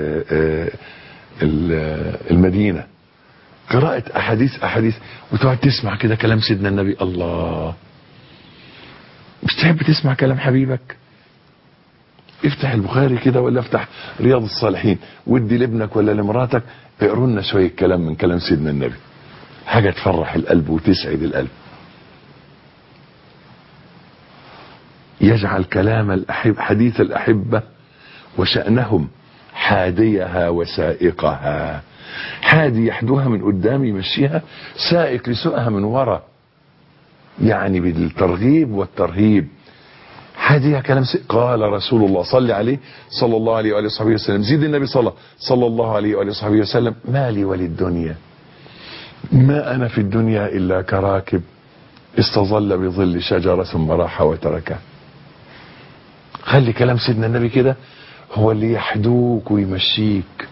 المدينة، قراءة احاديث وتقعد تسمع كده كلام سيدنا النبي. الله، مش تحب تسمع كلام حبيبك؟ افتح البخاري كده ولا افتح رياض الصالحين وادي لابنك ولا لمراتك اقروا لنا شوية كلام من كلام سيدنا النبي، حاجة تفرح القلب وتسعد القلب. يجعل كلام حديث الأحبة وشأنهم حاديها وسائقها. حادي يحدوها من قدام يمشيها، سائق يسوقها من ورا، يعني بالترغيب والترهيب. حاديها كلام قال رسول الله صلى عليه صلى الله عليه وآله وصحبه وسلم، زيد النبي صلى الله عليه وآله وصحبه وسلم: ما لي وللدنيا، ما أنا في الدنيا إلا كراكب استظل بظل شجرة ثم راح وتركه. خلي كلام سيدنا النبي كده هو اللي يحدوك ويمشيك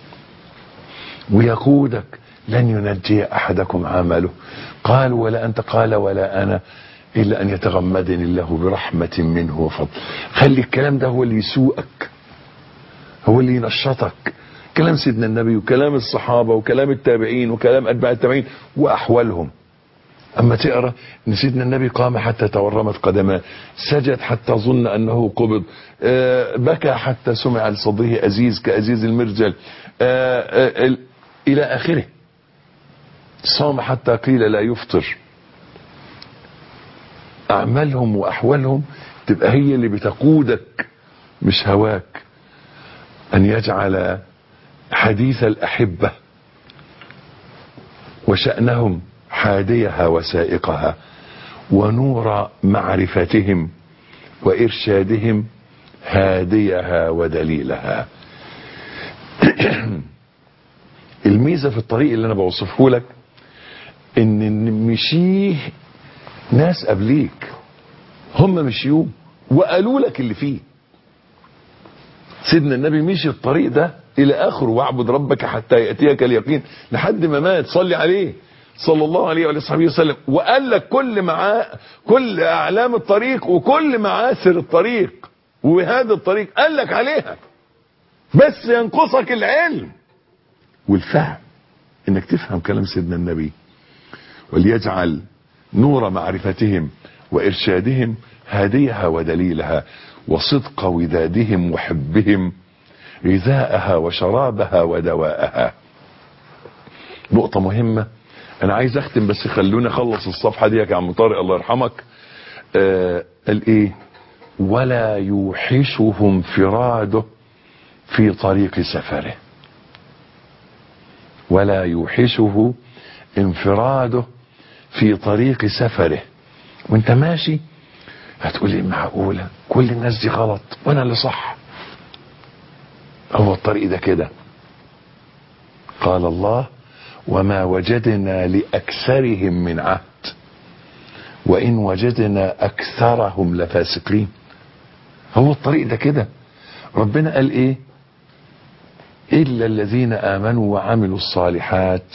ويقودك. لن ينجي أحدكم عمله، قال ولا أنت، قال ولا أنا، إلا أن يتغمدني الله برحمة منه وفضل. خلي الكلام ده هو اللي يسوقك، هو اللي ينشطك. كلام سيدنا النبي وكلام الصحابة وكلام التابعين وكلام أتباع التابعين وأحوالهم. أما تقرأ أن سيدنا النبي قام حتى تورمت قدماه، سجد حتى ظن أنه قبض، بكى حتى سمع لصدره أزيز كأزيز المرجل، إلى آخره. صام حتى قيل لا يفطر. أعمالهم وأحوالهم تبقى هي اللي بتقودك مش هواك. أن يجعل حديث الأحبة وشأنهم حاديها وسائقها، ونور معرفتهم وإرشادهم هاديها ودليلها. الميزة في الطريق اللي أنا بوصفه لك إن مشيه ناس قبليك، هم مشيوه وقالوا لك اللي فيه. سيدنا النبي مشي الطريق ده إلى آخره: واعبد ربك حتى يأتيك اليقين، لحد ما مات. صلي عليه صلى الله عليه وصحبه وسلم، وقال لك كل أعلام الطريق وكل معاثر الطريق وهذا الطريق قال لك عليها، بس ينقصك العلم والفهم انك تفهم كلام سيدنا النبي. وليجعل نور معرفتهم وإرشادهم هاديها ودليلها، وصدق ودادهم وحبهم غذاءها وشرابها ودواءها. نقطة مهمة أنا عايز أختم، بس خلوني أخلص الصفحة دي يا عم طارق الله يرحمك. قال إيه؟ ولا يوحشه انفراده في طريق سفره. ولا يوحشه انفراده في طريق سفره. وانت ماشي هتقولي معقولة كل الناس دي غلط وانا اللي صح؟ هو الطريق ده كده. قال الله وما وجدنا لأكثرهم من عهد وإن وجدنا أكثرهم لفاسقين. هو الطريق ده كده. ربنا قال إيه؟ إلا الذين آمنوا وعملوا الصالحات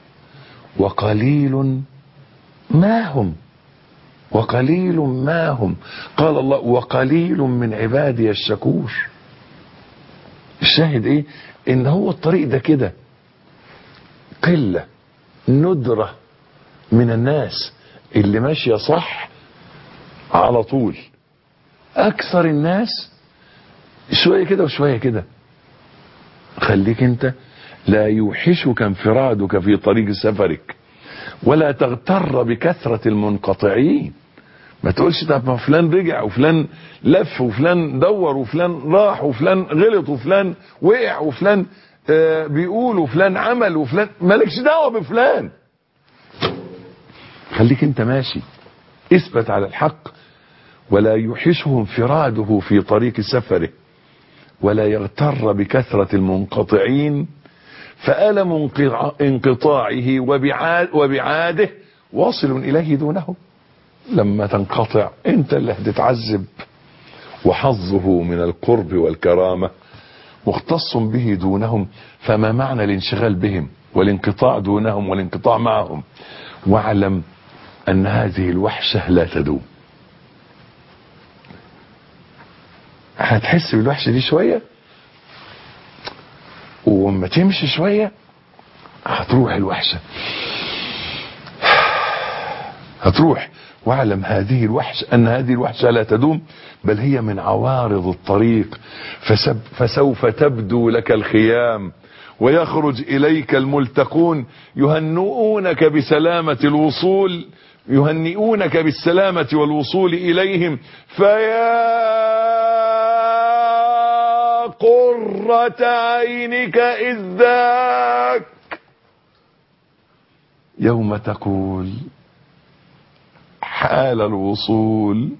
وقليل ما هم وقليل ما هم. قال الله وقليل من عبادي الشكور. الشاهد إيه؟ إن هو الطريق ده كده. قلة ندرة من الناس اللي ماشية صح على طول. أكثر الناس شوية كده وشوية كده. خليك انت لا يوحشك انفرادك في طريق سفرك ولا تغتر بكثرة المنقطعين. ما تقولش طب ما فلان رجع وفلان لف وفلان دور وفلان راح وفلان غلط وفلان وقع وفلان بيقول وفلان عمل وفلان. مالكش دعوة بفلان. خليك انت ماشي. اثبت على الحق ولا يوحشه انفراده في طريق سفره ولا يغتر بكثرة المنقطعين فألم انقطاعه وبعاده واصل إليه دونه. لما تنقطع انت اللي هتتعذب وحظه من القرب والكرامة مختص به دونهم. فما معنى الانشغال بهم والانقطاع دونهم والانقطاع معهم؟ واعلم أن هذه الوحشة لا تدوم. هتحس بالوحشة دي شوية وما تمشي شوية هتروح الوحشة هتروح. واعلم هذه الوحشة أن هذه الوحشة لا تدوم بل هي من عوارض الطريق فسوف تبدو لك الخيام ويخرج إليك الملتقون يهنئونك بسلامة الوصول يهنئونك بالسلامة والوصول إليهم فيا قرة عينك إذ ذاك يوم تقول حال الوصول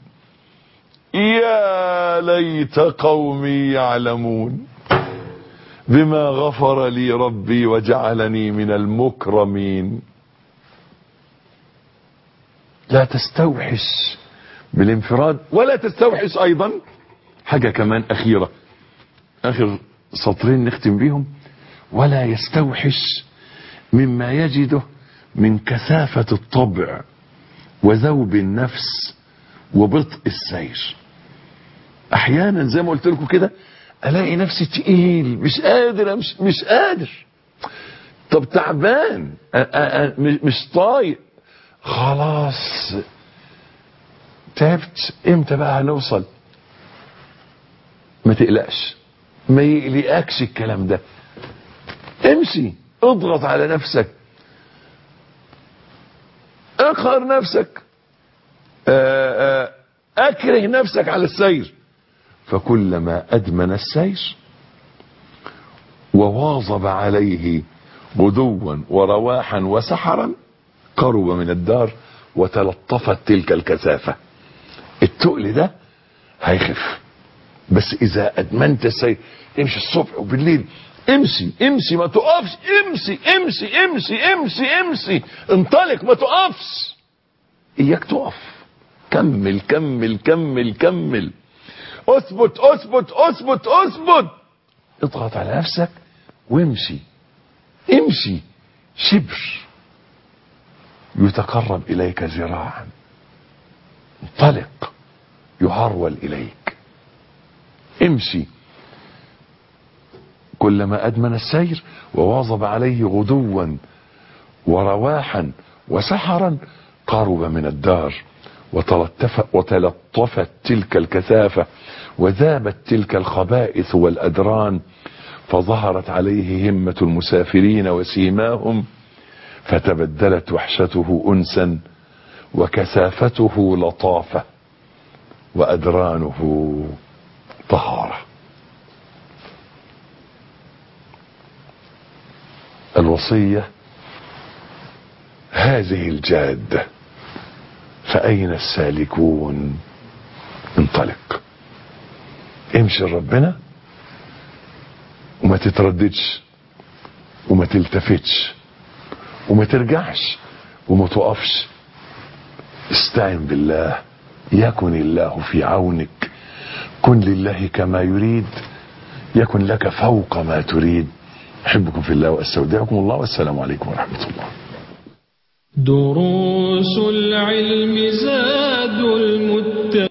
يا ليت قومي يعلمون بما غفر لي ربي وجعلني من المكرمين. لا تستوحش بالانفراد ولا تستوحش ايضا حاجة كمان اخيرة اخر سطرين نختم بيهم. ولا يستوحش مما يجده من كثافة الطبع وذوب النفس وبطء السير. احيانا زي ما قلت لكم كده الاقي نفسي تقيل مش قادر مش قادر. طب تعبان مش طايق خلاص تعبت. امتى بقى هنوصل؟ ما تقلقش ما يقلقكش الكلام ده. امشي اضغط على نفسك اقهر نفسك اكره نفسك على السير. فكلما ادمن السير وواظب عليه غدوا ورواحا وسحرا قرب من الدار وتلطفت تلك الكثافة. التقل ده هيخف بس اذا ادمنت السير. امشي الصبح وبالليل امشي ما تقفش. امشي انطلق ما تقفش. اياك تقف. كمل اثبت اضغط على نفسك وامشي شبر يتقرب اليك ذراعا. انطلق يهرول اليك. امشي. كلما ادمن السير وواظب عليه غدوا ورواحا وسحرا قرب من الدار وتلطفت تلك الكثافة وذابت تلك الخبائث والأدران فظهرت عليه همة المسافرين وسيماهم فتبدلت وحشته أنسا وكثافته لطافة وأدرانه طهارة. الوصية هذه الجادة فأين السالكون؟ انطلق امشي لربنا وما تترددش وما تلتفتش وما ترجعش وما تقفش. استعن بالله يكن الله في عونك. كن لله كما يريد يكن لك فوق ما تريد. أحبكم في الله وأستودعكم الله والسلام عليكم ورحمة الله. دروس العلم